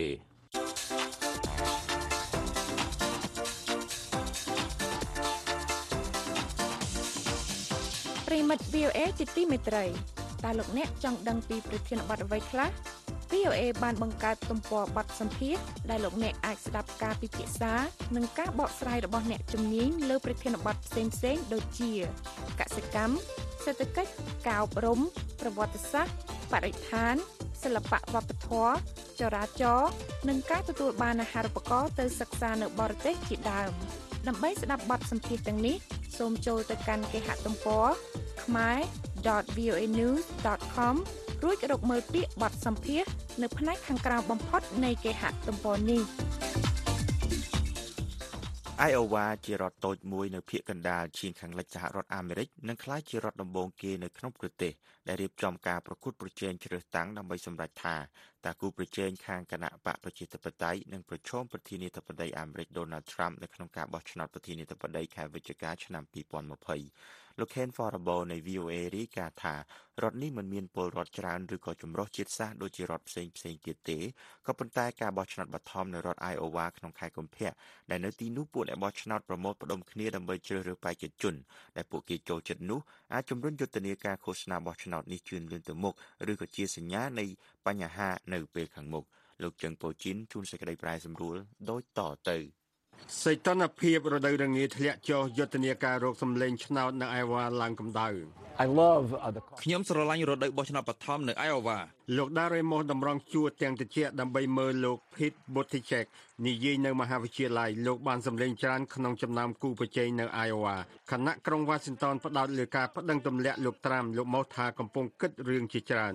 ប្រិមិត្ត VOA ជាទីមេត្រីតើលោកអ្នកចង់ដឹងពីប្រធានបទអ្វីខ្លះ VOA បានបង្កើតទំព័របទសម្ភាសន៍ដែលលោកអ្នកអាចស្ដាប់ការពិភាក្សានិងការបកស្រាយរបស់អ្នកជំនាញលើប្រធានបទផ្សេងៗដូចជាកសិកម្មសេដ្ឋកិច្ចការអប់រំប្រវត្តិសាស្ត្របរិស្ថានសិល្បៈវប្បធម៌ចរាចរណ៍និងការទទួលបានអាហារូបករណ៍ទៅសិក្សានៅបរទេសជាដើមដើម្បីស្ដាប់បទសម្ភាសន៍ទាំងនេះសូមចូលទៅកាន់គេហទំព័រ khmer.voanews.com រួចរកមើលពាក្យបទសម្ភាសន៍នៅផ្នែកខាងក្រោមបំផុតនៃគេហទំព័រនេះ Iowa ជារដ្ឋតូចមួយនៅភាគកណ្ដាលឈៀងខាងលិចសហរដ្ឋអាមេរិកនិងក្លាយជារដ្ឋដំបូងគេនៅក្នុងប្រទេសដែលរៀបចំការប្រកួតប្រជែងជ្រើសតាំងដើម្បីសម្រេចថាតើគូប្រជែងខាងគណៈបកប្រជាធិបតេយ្យនឹងប្រឈមប្រធានាធិបតីអាមេរិក Donald Trump នៅក្នុងការបោះឆ្នោតប្រធានាធិបតីខែវិច្ឆិកាឆ្នាំ2020លោក Ken Farabo នៃ VOA រាយការណ៍ថារដ្ឋនេះមិនមានពលរដ្ឋច្រើនឬក៏ចម្រុះជាតិសាសន៍ដូចជារដ្ឋផ្សេងទៀតទេក៏ប៉ុន្តែការបោះឆ្នោតបឋមនៅរដ្ឋ Iowa ក្នុងខែកុម្ភៈដែលនៅទីនោះពួកអ្នកបោះឆ្នោតប្រមូលផ្ដុំគ្នាដើម្បីជ្រើសរើសបេក្ខជនដែលពួកគេចូលចិត្តនោះអាចជំរុញយុទ្ធនាការឃោសនាបោះឆ្នោតនេះជឿនលឿនទៅមុខឬក៏ជាសញ្ញានៃបញ្ហានៅពេលខាងមុខលោកជឹងប៉ូជីនជួនសេចក្តីប្រែសម្រួលដូចតទៅសីតុណ្ហភាពរដូវរងាធ្លាក់ចុះយុទ្ធនាការរកសម្លេងឆ្នោតនៅ Iowa ឡើងកម្ដៅខ្ញុំស្រឡាញ់រដូវបោះឆ្នោតបឋមនៅ Iowa លោក Daremos តម្រង់ជួរទាំងតិចដើម្បីមើលលោក Pete Buttigieg និយាយនៅមហាវិទ្យាល័យលោកបានសម្លេងច្រើនក្នុងចំណោមគូប្រជែងនៅ Iowa ខណៈក្រុង Washington ផ្ដោតលើការប្តឹងទម្លាក់លោក Trump លោកមកថាកំពុងគិតរឿងជាច្រើន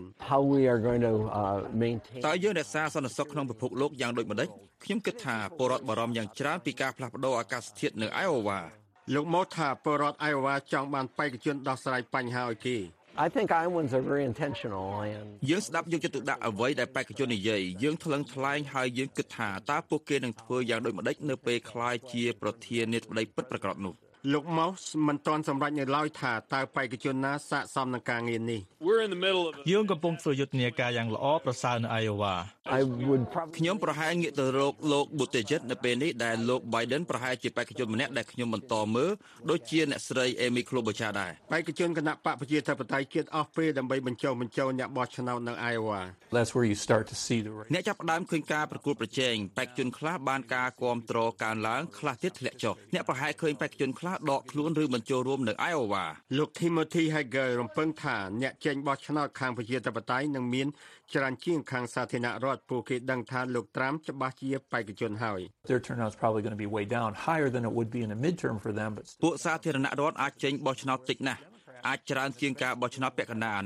តើយើងរក្សាសន្តិសុខក្នុងពិភពលោកយ៉ាងដូចម្តេចខ្ញុំគិតថាពលរដ្ឋបារម្ភយ៉ាងច្រើនពីការផ្លាស់ប្ដូរអាកាសធាតុនៅ Iowa លោកមកថាពលរដ្ឋ Iowa ចង់បានបេក្ខជនដោះស្រាយបញ្ហាឲ្យគេ I think Iowans are very intentional and យើងស្ដាប់យកចិត្តទុកដាក់អ្វីដែលបេក្ខជននិយាយយើងថ្លឹងថ្លែងហើយយើងគិតថាតើពួកគេនឹងធ្វើយ៉ាងដូចម្តេចនៅពេលក្លាយជាប្រធានាធិបតីពិតប្រាកដនោះលោកម៉ូសមិនទាន់សម្រេចនៅឡើយថាតើបេក្ខជនណាស័ក្តិសមនឹងការងារនេះយើងកំពុងធ្វើយុទ្ធនាការយ៉ាងល្អប្រសើរនៅ Iowa ខ្ញុំប្រហែលងាកទៅរកលោក Buttigieg នៅពេលនេះដែលលោក Biden ប្រហែលជាបេក្ខជនម្នាក់ដែលខ្ញុំបន្តមើលដូចជាអ្នកស្រី Amy Klobuchar ដែរបេក្ខជនគណៈបកប្រជាធិបតេយ្យជិតអស់ពេលដើម្បីបញ្ចូលអ្នកបោះឆ្នោតនៅ Iowa អ្នកចាប់ផ្ដើមឃើញការប្រកួតប្រជែងបេក្ខជនខ្លះបានការគាំទ្រកើនឡើងខ្លះទៀតធ្លាក់ចុះអ្នកប្រហែលឃើញបេក្ខជនខ្លះដកខ្លួនឬបញ្ចូលរួមនៅ Iowa លោក Timothy Hagel រំពឹងថាអ្នកចេញបោះឆ្នោតខាងប្រជាធិបតេយ្យនឹងមានច្រើនជាងខាងសាធារណរដ្ឋពួកគេដឹងថាលោក Trump ច្បាស់ជាបេក្ខជនហើយ Their turnout is probably going to be way down higher than it would be in a midterm for them but ពួកសាធារណរដ្ឋអាចចេញបោះឆ្នោតតិចណាស់អាចច្រើនជាងការបោះឆ្នោតពាក់កណ្ដាលអាណត្តិ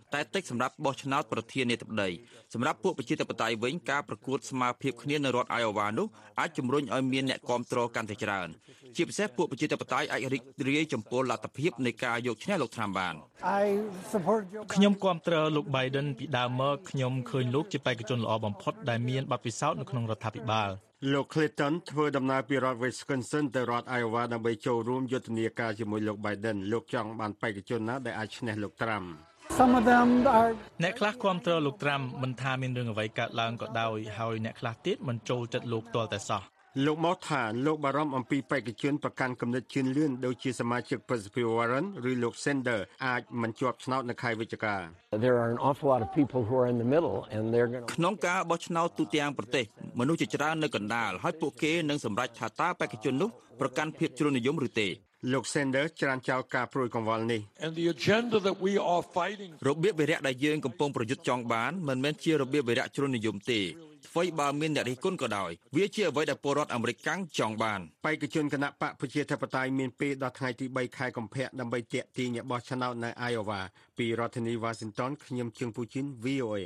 តែតិចសម្រាប់បោះឆ្នោតប្រធានាធិបតីសម្រាប់ពួកប្រជាធិបតេយ្យវិញការប្រកួតស្មារភាពគ្នានៅរដ្ឋ Iowa នោះអាចជំរុញឲ្យមានអ្នកគាំទ្រកាន់តែច្រើនជាពិសេសពួកប្រជាធិបតេយ្យអាចរីករាយចំពោះលទ្ធភាពនៃការយកឈ្នះលោក Trump បានខ្ញុំគាំទ្រលោក Biden ពីដើមមកខ្ញុំឃើញលោកជាបេក្ខជនល្អបំផុតដែលមានបទពិសោធន៍នៅក្នុងរដ្ឋាភិបាលលោក Clinton ធ្វើដំណើរពីរដ្ឋ Wisconsin ទៅរដ្ឋ Iowa ដើម្បីចូលរួមយុទ្ធនាការជាមួយលោក Biden លោកចង់បានបេក្ខជនណាដែលអាចឈ្នះលោក Trump អ្នកខ្លះគាំទ្រលោក Trump មិនថាមានរឿងអ្វីកើតឡើងក៏ដោយហើយអ្នកខ្លះទៀតមិនចូលចិត្តលោកទាល់តែសោះលោកមកថាលោកបារម្ភអំពីបេក្ខជនប្រកាន់គំនិតជឿនលឿនដូចជាសមាជិកប្រសិទ្ធិ Warren ឬលោក Sanders អាចមិនជាប់ឆ្នោតនៅខែវិច្ឆិកា There are an awful lot of people who are in the middle and they're going to ក្នុងការបោះឆ្នោតទូទាំងប្រទេសមនុស្សជាច្រើននៅកណ្ដាលហើយពួកគេនឹងសម្រេចថាតើបេក្ខជននោះប្រកាន់ភាពជ្រុលនិយមឬទេលោក Sanders ច្រានចោលការព្រួយកង្វល់នេះ And the agenda that we are fighting របៀបវិរៈដែលយើងកំពុងប្រយុទ្ធចង់បានមិនមែនជារបៀបវិរៈជ្រុលនិយមទេអ្វីបើមានអ្នករិះគន់ក៏ដោយវាជាអ្វីដែលពលរដ្ឋអាមេរិកកាំងចង់បានបេក្ខជនគណៈបកប្រជាធិបតេយ្យមានពេលដល់ថ្ងៃទី3ខែកុម្ភៈដើម្បីទាក់ទាញអ្នកបោះឆ្នោតនៅ Iowa ពីរដ្ឋធានី Washington ខ្ញុំជើងពូជីន VOA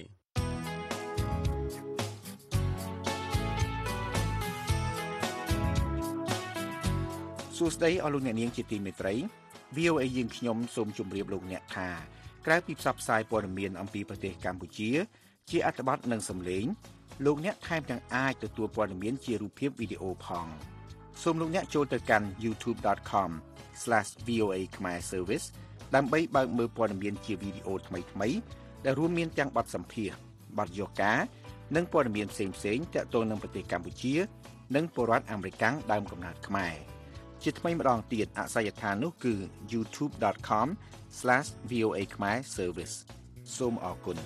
សួស្តីអស់លោកអ្នកនាងជាទីមេត្រី VOA យើងខ្ញុំសូមជម្រាបលោកអ្នកថាក្រៅពីផ្សព្វផ្សាយព័ត៌មានអំពីប្រទេសកម្ពុជាជាអត្ថបទនិងសំឡេងលោកអ្នកថែមទាំងអាចទទួលព័ត៌មានជារូបភាពវីដេអូផងសូមលោកអ្នកចូលទៅកាន់ youtube.com/VOA Khmer Service ដើម្បីបើកមើលព័ត៌មានជាវីដេអូថ្មីៗដែលរួមមានទាំងបទសម្ភាសន៍បទយកការនិងព័ត៌មានផ្សេងៗទាក់ទងនឹងប្រទេសកម្ពុជានិងពលរដ្ឋអាមេរិកដើមកំណើតខ្មែរជាថ្មីម្ដងទៀតអាសយដ្ឋាននោះគឺ youtube.com/VOA Khmer Service សូមអរគុណ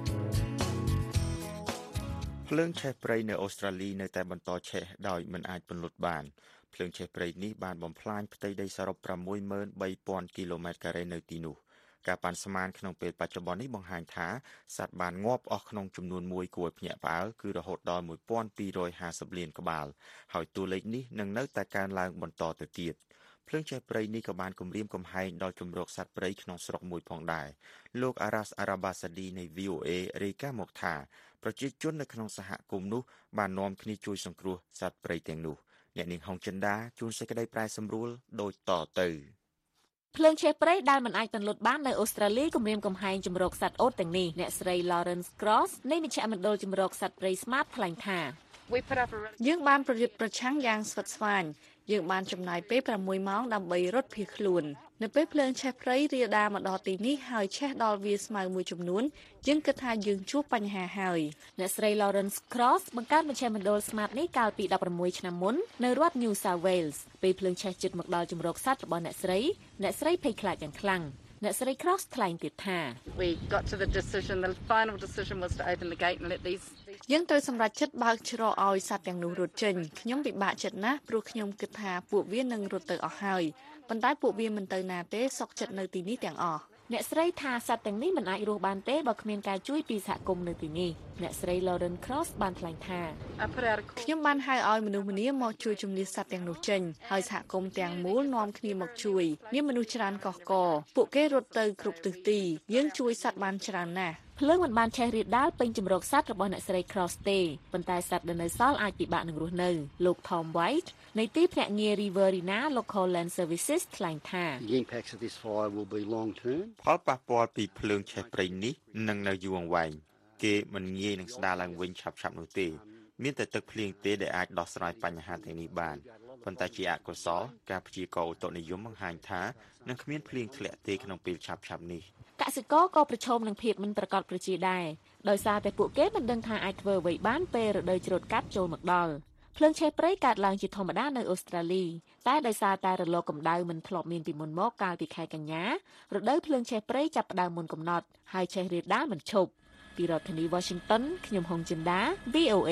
ភ្លើងឆេះព្រៃនៅអូស្ត្រាលីនៅតែបន្តឆេះដោយមិនអាចពន្លត់បានភ្លើងឆេះព្រៃនេះបានបំផ្លាញផ្ទៃដីសរុប 63,000 គីឡូម៉ែត្រការ៉េនៅទីនោះការប៉ាន់ស្មានក្នុងពេលបច្ចុប្បន្ននេះបង្ហាញថាសត្វបានងាប់អស់ក្នុងចំនួនមួយគួរឲ្យភ្ញាក់ផ្អើលគឺរហូតដល់ 1,250 លានក្បាលហើយតួលេខនេះនឹងនៅតែកើនឡើងបន្តទៅទៀតភ្លើងឆេះព្រៃនេះក៏បានគំរាមកំហែងដល់ជំរកសត្វព្រៃក្នុងស្រុកមួយផងដែរលោក Aras Arabasadi នៃ VOA រាយការណ៍មកថាប្រជាជននៅក្នុងសហគមន៍នោះបាននាំគ្នាជួយសង្គ្រោះសត្វព្រៃទាំងនោះអ្នកនាងហុងចិនដាជួនសេចក្តីប្រែសម្រួលដូចតទៅភ្លើងឆេះព្រៃដែលមិនអាចពន្លត់បាននៅអូស្ត្រាលីគំរាមកំហែងជំរកសត្វអូតទាំងនេះអ្នកស្រី Lawrence Cross នៃមជ្ឈមណ្ឌលជំរកសត្វព្រៃ Smart ថ្លែងថាយើងបានប្រយុទ្ធប្រឆាំងយ៉ាងស្វិតស្វាញយើងបានចំណាយពេល6ម៉ោងដើម្បីរត់ភៀសខ្លួននៅពេលភ្លើងឆេះព្រៃរាលដាលមកដល់ទីនេះហើយឆេះដល់វាស្មៅមួយចំនួនយើងគិតថាយើងជួបបញ្ហាហើយអ្នកស្រី Lawrence Cross បង្កើតមជ្ឈមណ្ឌល Smart នេះកាលពី16ឆ្នាំមុននៅរដ្ឋ New South Wales ពេលភ្លើងឆេះជិតមកដល់ជំរកសត្វរបស់អ្នកស្រីភ័យខ្លាចយ៉ាងខ្លាំងអ្នកស្រី Cross ថ្លែងទៀតថា We got to the final decision was to open the gate and let these យើងត្រូវសម្រេចចិត្តបើកច្រកឲ្យសត្វទាំងនោះរត់ចេញខ្ញុំពិបាកចិត្តណាស់ព្រោះខ្ញុំគិតថាពួកវានឹងរត់ទៅអស់ហើយប៉ុន្តែពួកវាមិនទៅណាទេសុខចិត្តនៅទីនេះទាំងអស់អ្នកស្រីថាសត្វទាំងនេះមិនអាចរស់បានទេបើគ្មានការជួយពីសហគមន៍នៅទីនេះអ្នកស្រី Lauren Cross បានថ្លែងថាខ្ញុំបានហៅឲ្យមនុស្សម្នាមកជួយជំនះសត្វទាំងនោះចេញហើយសហគមន៍ទាំងមូលនាំគ្នាមកជួយមានមនុស្សច្រើនកកកពួកគេរត់ទៅគ្រប់ទិសទីយើងជួយសត្វបានច្រើនណាស់ភ្លើងមិនបានឆេះរាលដាលពេញជំរកសត្វរបស់អ្នកស្រី Cross ទេប៉ុន្តែសត្វដែលនៅសល់អាចពិបាកនឹងរស់នៅលោក Tom White នៃទីភ្នាក់ងារ Riverina Local Land Services ថ្លែងថាផលប៉ះពាល់ពីភ្លើងឆេះព្រៃនេះនឹងនៅយូរអង្វែងគេមិនងាយនឹងស្ដារឡើងវិញឆាប់ៗនោះទេមានតែទឹកភ្លៀងទេដែលអាចដោះស្រាយបញ្ហាទាំងនេះបានប៉ុន្តែជាអកុសលការព្យាករណ៍ឧតុនិយមបង្ហាញថានឹងគ្មានភ្លៀងធ្លាក់ទេក្នុងពេលឆាប់ៗនេះកសិករក៏ប្រឈមនឹងភាពមិនប្រកបប្រជាដែរដោយសារតែពួកគេមិនដឹងថាអាចធ្វើអ្វីបានពេលរដូវច្រូតកាត់ចូលមកដល់ភ្លើងឆេះព្រៃកើតឡើងជាធម្មតានៅអូស្ត្រាលីតែដោយសារតែរលកកម្ដៅមិនធ្លាប់មានពីមុនមកកាលពីខែកញ្ញារដូវភ្លើងឆេះព្រៃចាប់ផ្ដើមមុនកំណត់ហើយឆេះរាលដាលមិនឈប់ពីរដ្ឋធានី Washington ខ្ញុំហុងចិន្តា VOA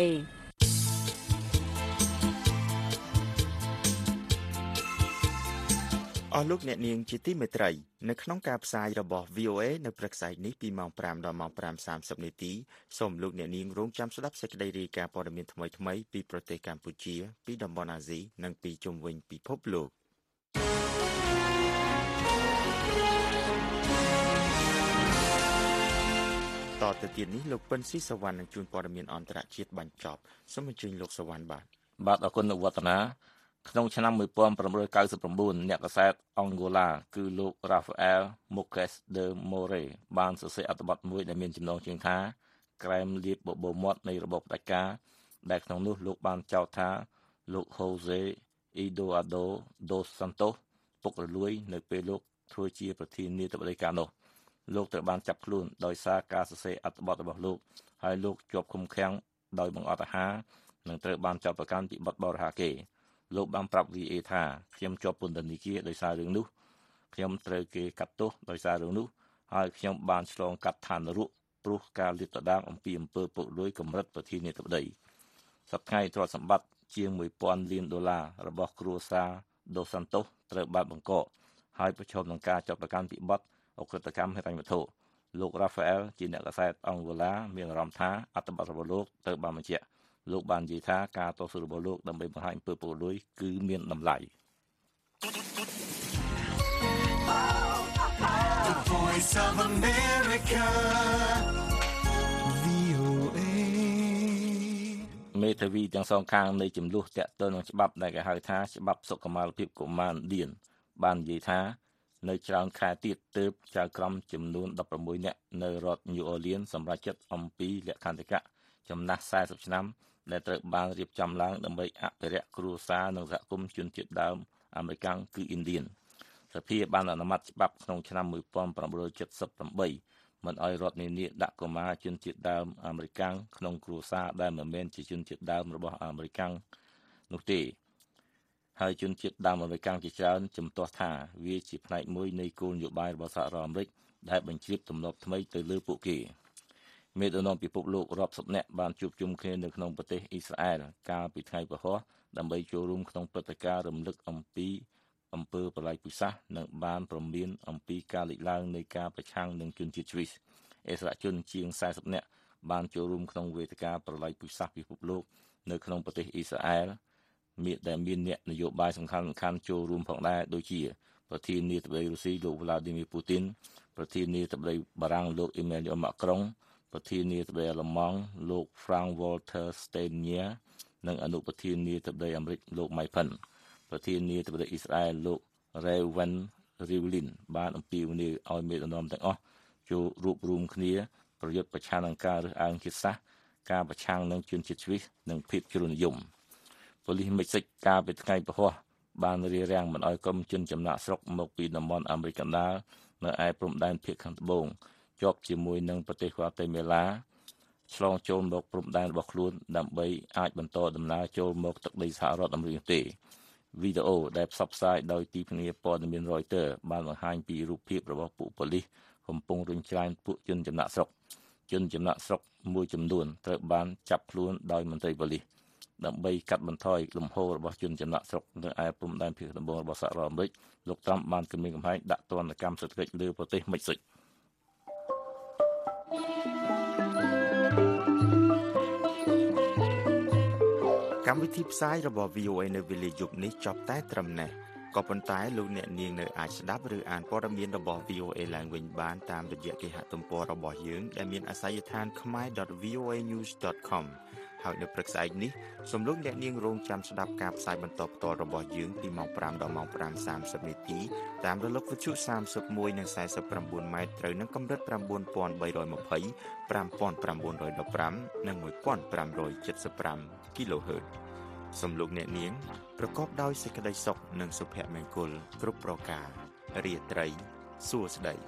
អស់លោកអ្នកនាងជាទីមេត្រីនៅក្នុងការផ្សាយរបស់ VOA នៅព្រឹកស្អែកនេះពីម៉ោង 5 ដល់ម៉ោង 5:30 នាទីសូមលោកអ្នកនាងរងចាំស្ដាប់សេចក្តីរាយការណ៍ព័ត៌មានថ្មីៗពីប្រទេសកម្ពុជាពីតំបន់អាស៊ីនិងពីជុំវិញពិភពលោកទៅទៀតនេះលោកពិនស៊ីសវណ្ណនឹងជួនព័ត៌មានអន្តរជាតិបញ្ចប់សូមអញ្ជើញលោកសវណ្ណបាទអរគុណលោកវឌ្ឍនាក្នុងឆ្នាំ1999អ្នកកាសែតអង់ហ្គោឡាគឺលោក Rafael Marques de More បានសរសេរអត្ថបទមួយដែលមានចំណងជើងថាក្រែមលាបបបោមាត់នៃរបបផ្ដាច់ការដែលក្នុងនោះលោកបានចោទថាលោក Jose Eduardo dos Santos ពុករលួយនៅពេលលោកធ្វើជាប្រធានាធិបតីកាលនោះលោកត្រូវបានចាប់ខ្លួនដោយសារការសរសេរអត្ថបទរបស់លោកហើយលោកជាប់ឃុំឃាំងដោយបង្អត់អាហារនិងត្រូវបានចាប់ប្រកាន់ពីបទបរិហាកេរ្តិ៍លោកបានប្រាប់ VA ថាខ្ញុំជាប់ពន្ធនាគារដោយសាររឿងនោះខ្ញុំត្រូវគេកាត់ទោសដោយសាររឿងនោះហើយខ្ញុំបានឆ្លងកាត់ឋាននរកព្រោះការលាតត្រដាងអំពីអំពើពុករលួយកម្រិតប្រធានាធិបតីសប្តាហ៍ទ្រព្យសម្បត្តិជាង$1000 លានរបស់គ្រួសារ Dos Santos ត្រូវបានបង្កកហើយប្រឈមនឹងការចាប់ប្រកាន់ពីបទអុក្រិតកម្មហិរញ្ញវត្ថុលោក Rafael ជាអ្នកកាសែតអង់ហ្គោឡាមានអារម្មណ៍ថាអត្ថបទរបស់លោកត្រូវបានបញ្ជាក់លោកបាននិយាយថាការតស៊ូរបស់លោកដើម្បីបង្ហាញអំពើពុករលួយគឺមានតម្លៃមេធាវីទាំងសងខាងនៃចំនួនតាក់ទងនឹងច្បាប់ដែលគេហៅថាច្បាប់សុខុមាលភាពកុមារឌៀនបាននិយាយថានៅច្រើនខែទៀតទើបចៅក្រមចំនួន16នាក់នៅរដ្ឋ New Orleans សម្រេចចិត្តអំពីលក្ខន្តិកៈចំណាស់40ឆ្នាំដែលត្រូវបានរៀបចំឡើងដើម្បីអភិរក្សគ្រួសារនិងសហគមន៍ជនជាតិដើមអាមេរិកគឺឥណ្ឌានសភាបានអនុម័តច្បាប់ក្នុងឆ្នាំ1978មិនឲ្យរដ្ឋនានាដាក់កុមារជនជាតិដើមអាមេរិកក្នុងគ្រួសារដែលមិនមែនជាជនជាតិដើមរបស់អាមេរិកនោះទេហើយជនជាតិដើមអាមេរិកជាច្រើនជំទាស់ថាវាជាផ្នែកមួយនៃគោលនយោបាយរបស់សហរដ្ឋអាមេរិកដែលបញ្ជ្រាបទម្លាប់ថ្មីទៅលើពួកគេមេដឹកនាំពិភពលោករាប់សិបនាក់បានជួបជុំគ្នានៅក្នុងប្រទេសអ៊ីស្រាអែលកាលពីថ្ងៃពហុដើម្បីចូលរួមក្នុងព្រឹត្តិការណ៍រំលឹកអំពីអំពើប្រល័យពូជសាសន៍និងបានព្រមានអំពីការលេចឡើងនៃការប្រឆាំងនឹងជនជាតិជ្វីសអិស្រាអែលជនជាង40នាក់បានចូលរួមក្នុងវេទិកាប្រល័យពូជសាសន៍ពិភពលោកនៅក្នុងប្រទេសអ៊ីស្រាអែលដែលមានអ្នកនយោបាយសំខាន់ចូលរួមផងដែរដូចជាប្រធានាធិបតីរុស្ស៊ីលោក Vladimir Putin ប្រធានាធិបតីបារាំងលោក Emmanuel Macron ប្រធានាធិបតីអាល្លឺម៉ង់លោក Frank-Walter Steinmeier និងអនុប្រធានាធិបតីអាមេរិកលោក Mike Pence ប្រធានាធិបតីអ៊ីស្រាអែលលោក Reuven Rivlin បានអំពាវនាវឲ្យមេដឹកនាំទាំងអស់ចូលរួបរวมគ្នាប្រយុទ្ធប្រឆាំងនឹងការរើសអើងជាតិសាសន៍ការប្រឆាំងនឹងជនជាតិជ្វីសនិងភាពជ្រុលនិយមប៉ូលីសមិចស៊ិកកាលពីថ្ងៃពហុបានរារាំងមិនឲ្យក្រុមជនចំណាក់ស្រុកមកពីតំបន់អាមេរិកកណ្ដាលនៅឯព្រំដែនភាគខាងត្បូងជាប់ជាមួយនឹងប្រទេសហ្វាតេម៉េឡាឆ្លងចូលមកព្រំដែនរបស់ខ្លួនដើម្បីអាចបន្តដំណើរចូលមកទឹកដីសហរដ្ឋអាមេរិកទេវីដេអូដែលផ្សព្វផ្សាយដោយទីភ្នាក់ព័ត៌មាន Reuters បានបង្ហាញពីរូបភាពរបស់ពួកប៉ូលីសកំពុងរុញច្រានពួកជនចំណាក់ស្រុកមួយចំនួនត្រូវបានចាប់ខ្លួនដោយមន្ត្រីប៉ូលីសដើម្បីកាត់បន្ថយលំហូររបស់ជនចំណាក់ស្រុកនៅឯព្រំដែនភាគត្បូងរបស់សហរដ្ឋអាមេរិកលោកត្រាំបានគម្រាមកំហែងដាក់ទណ្ឌកម្មសេដ្ឋកិច្ចលើប្រទេសមិចស៊ិកកម្មវិធីផ្សាយរបស់ VOA នៅវេលាយប់នេះចប់តែត្រឹមនេះក៏ប៉ុន្តែលោកអ្នកនាងនៅអាចស្ដាប់ឬអានព័ត៌មានរបស់ VOA ឡើងវិញបានតាមរយៈគេហទំព័ររបស់យើងដែលមានអាសយដ្ឋាន khmer.voanews.com ហើយនៅព្រឹកស្អែកនេះសូមលោកអ្នកនាងរងចាំស្ដាប់ការផ្សាយបន្តផ្ទាល់របស់យើងពីម៉ោង 5 ដល់ម៉ោង 5:30 នាទីតាមរលកវិទ្យុ 31 និង 49 ម៉ែត្រត្រូវនឹងកម្រិត 9320 5915 និង 1575 kHz សូមលោកអ្នកនាងប្រកបដោយសេចក្តីសុខនិងសុភមង្គលគ្រប់ប្រការរាត្រីសួស្តី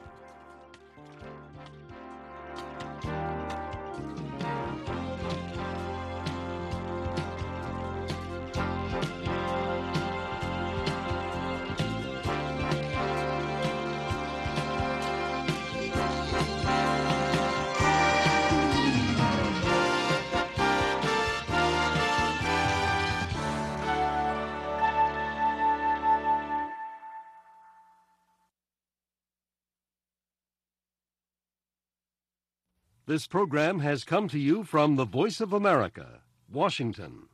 This program has come to you from the Voice of America, Washington.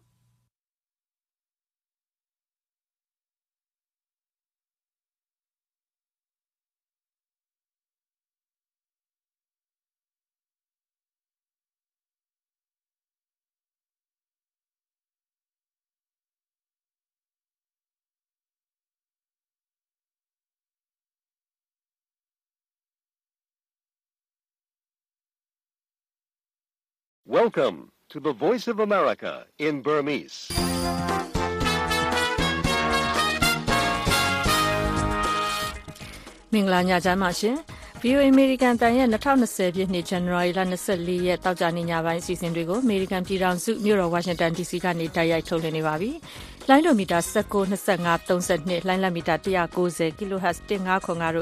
Welcome to the Voice of America in Burmese. မင်္ဂလာညချမ်းပါရှင် VOA American တန်ရဲ့2020ပြည့်နှစ် January လ24ရက်တောက်ကြနေညပိုင်းအစီအစဉ်တွေကို American ပြည်ထောင်စုမြို့တော် Washington DC ကနေတိုက်ရိုက်ထုတ်လွှင့်နေပါပြီ။လိုင်းဒိုမီတာ19 25 32 လိုင်းလမီတာ190 kHz 1505တို့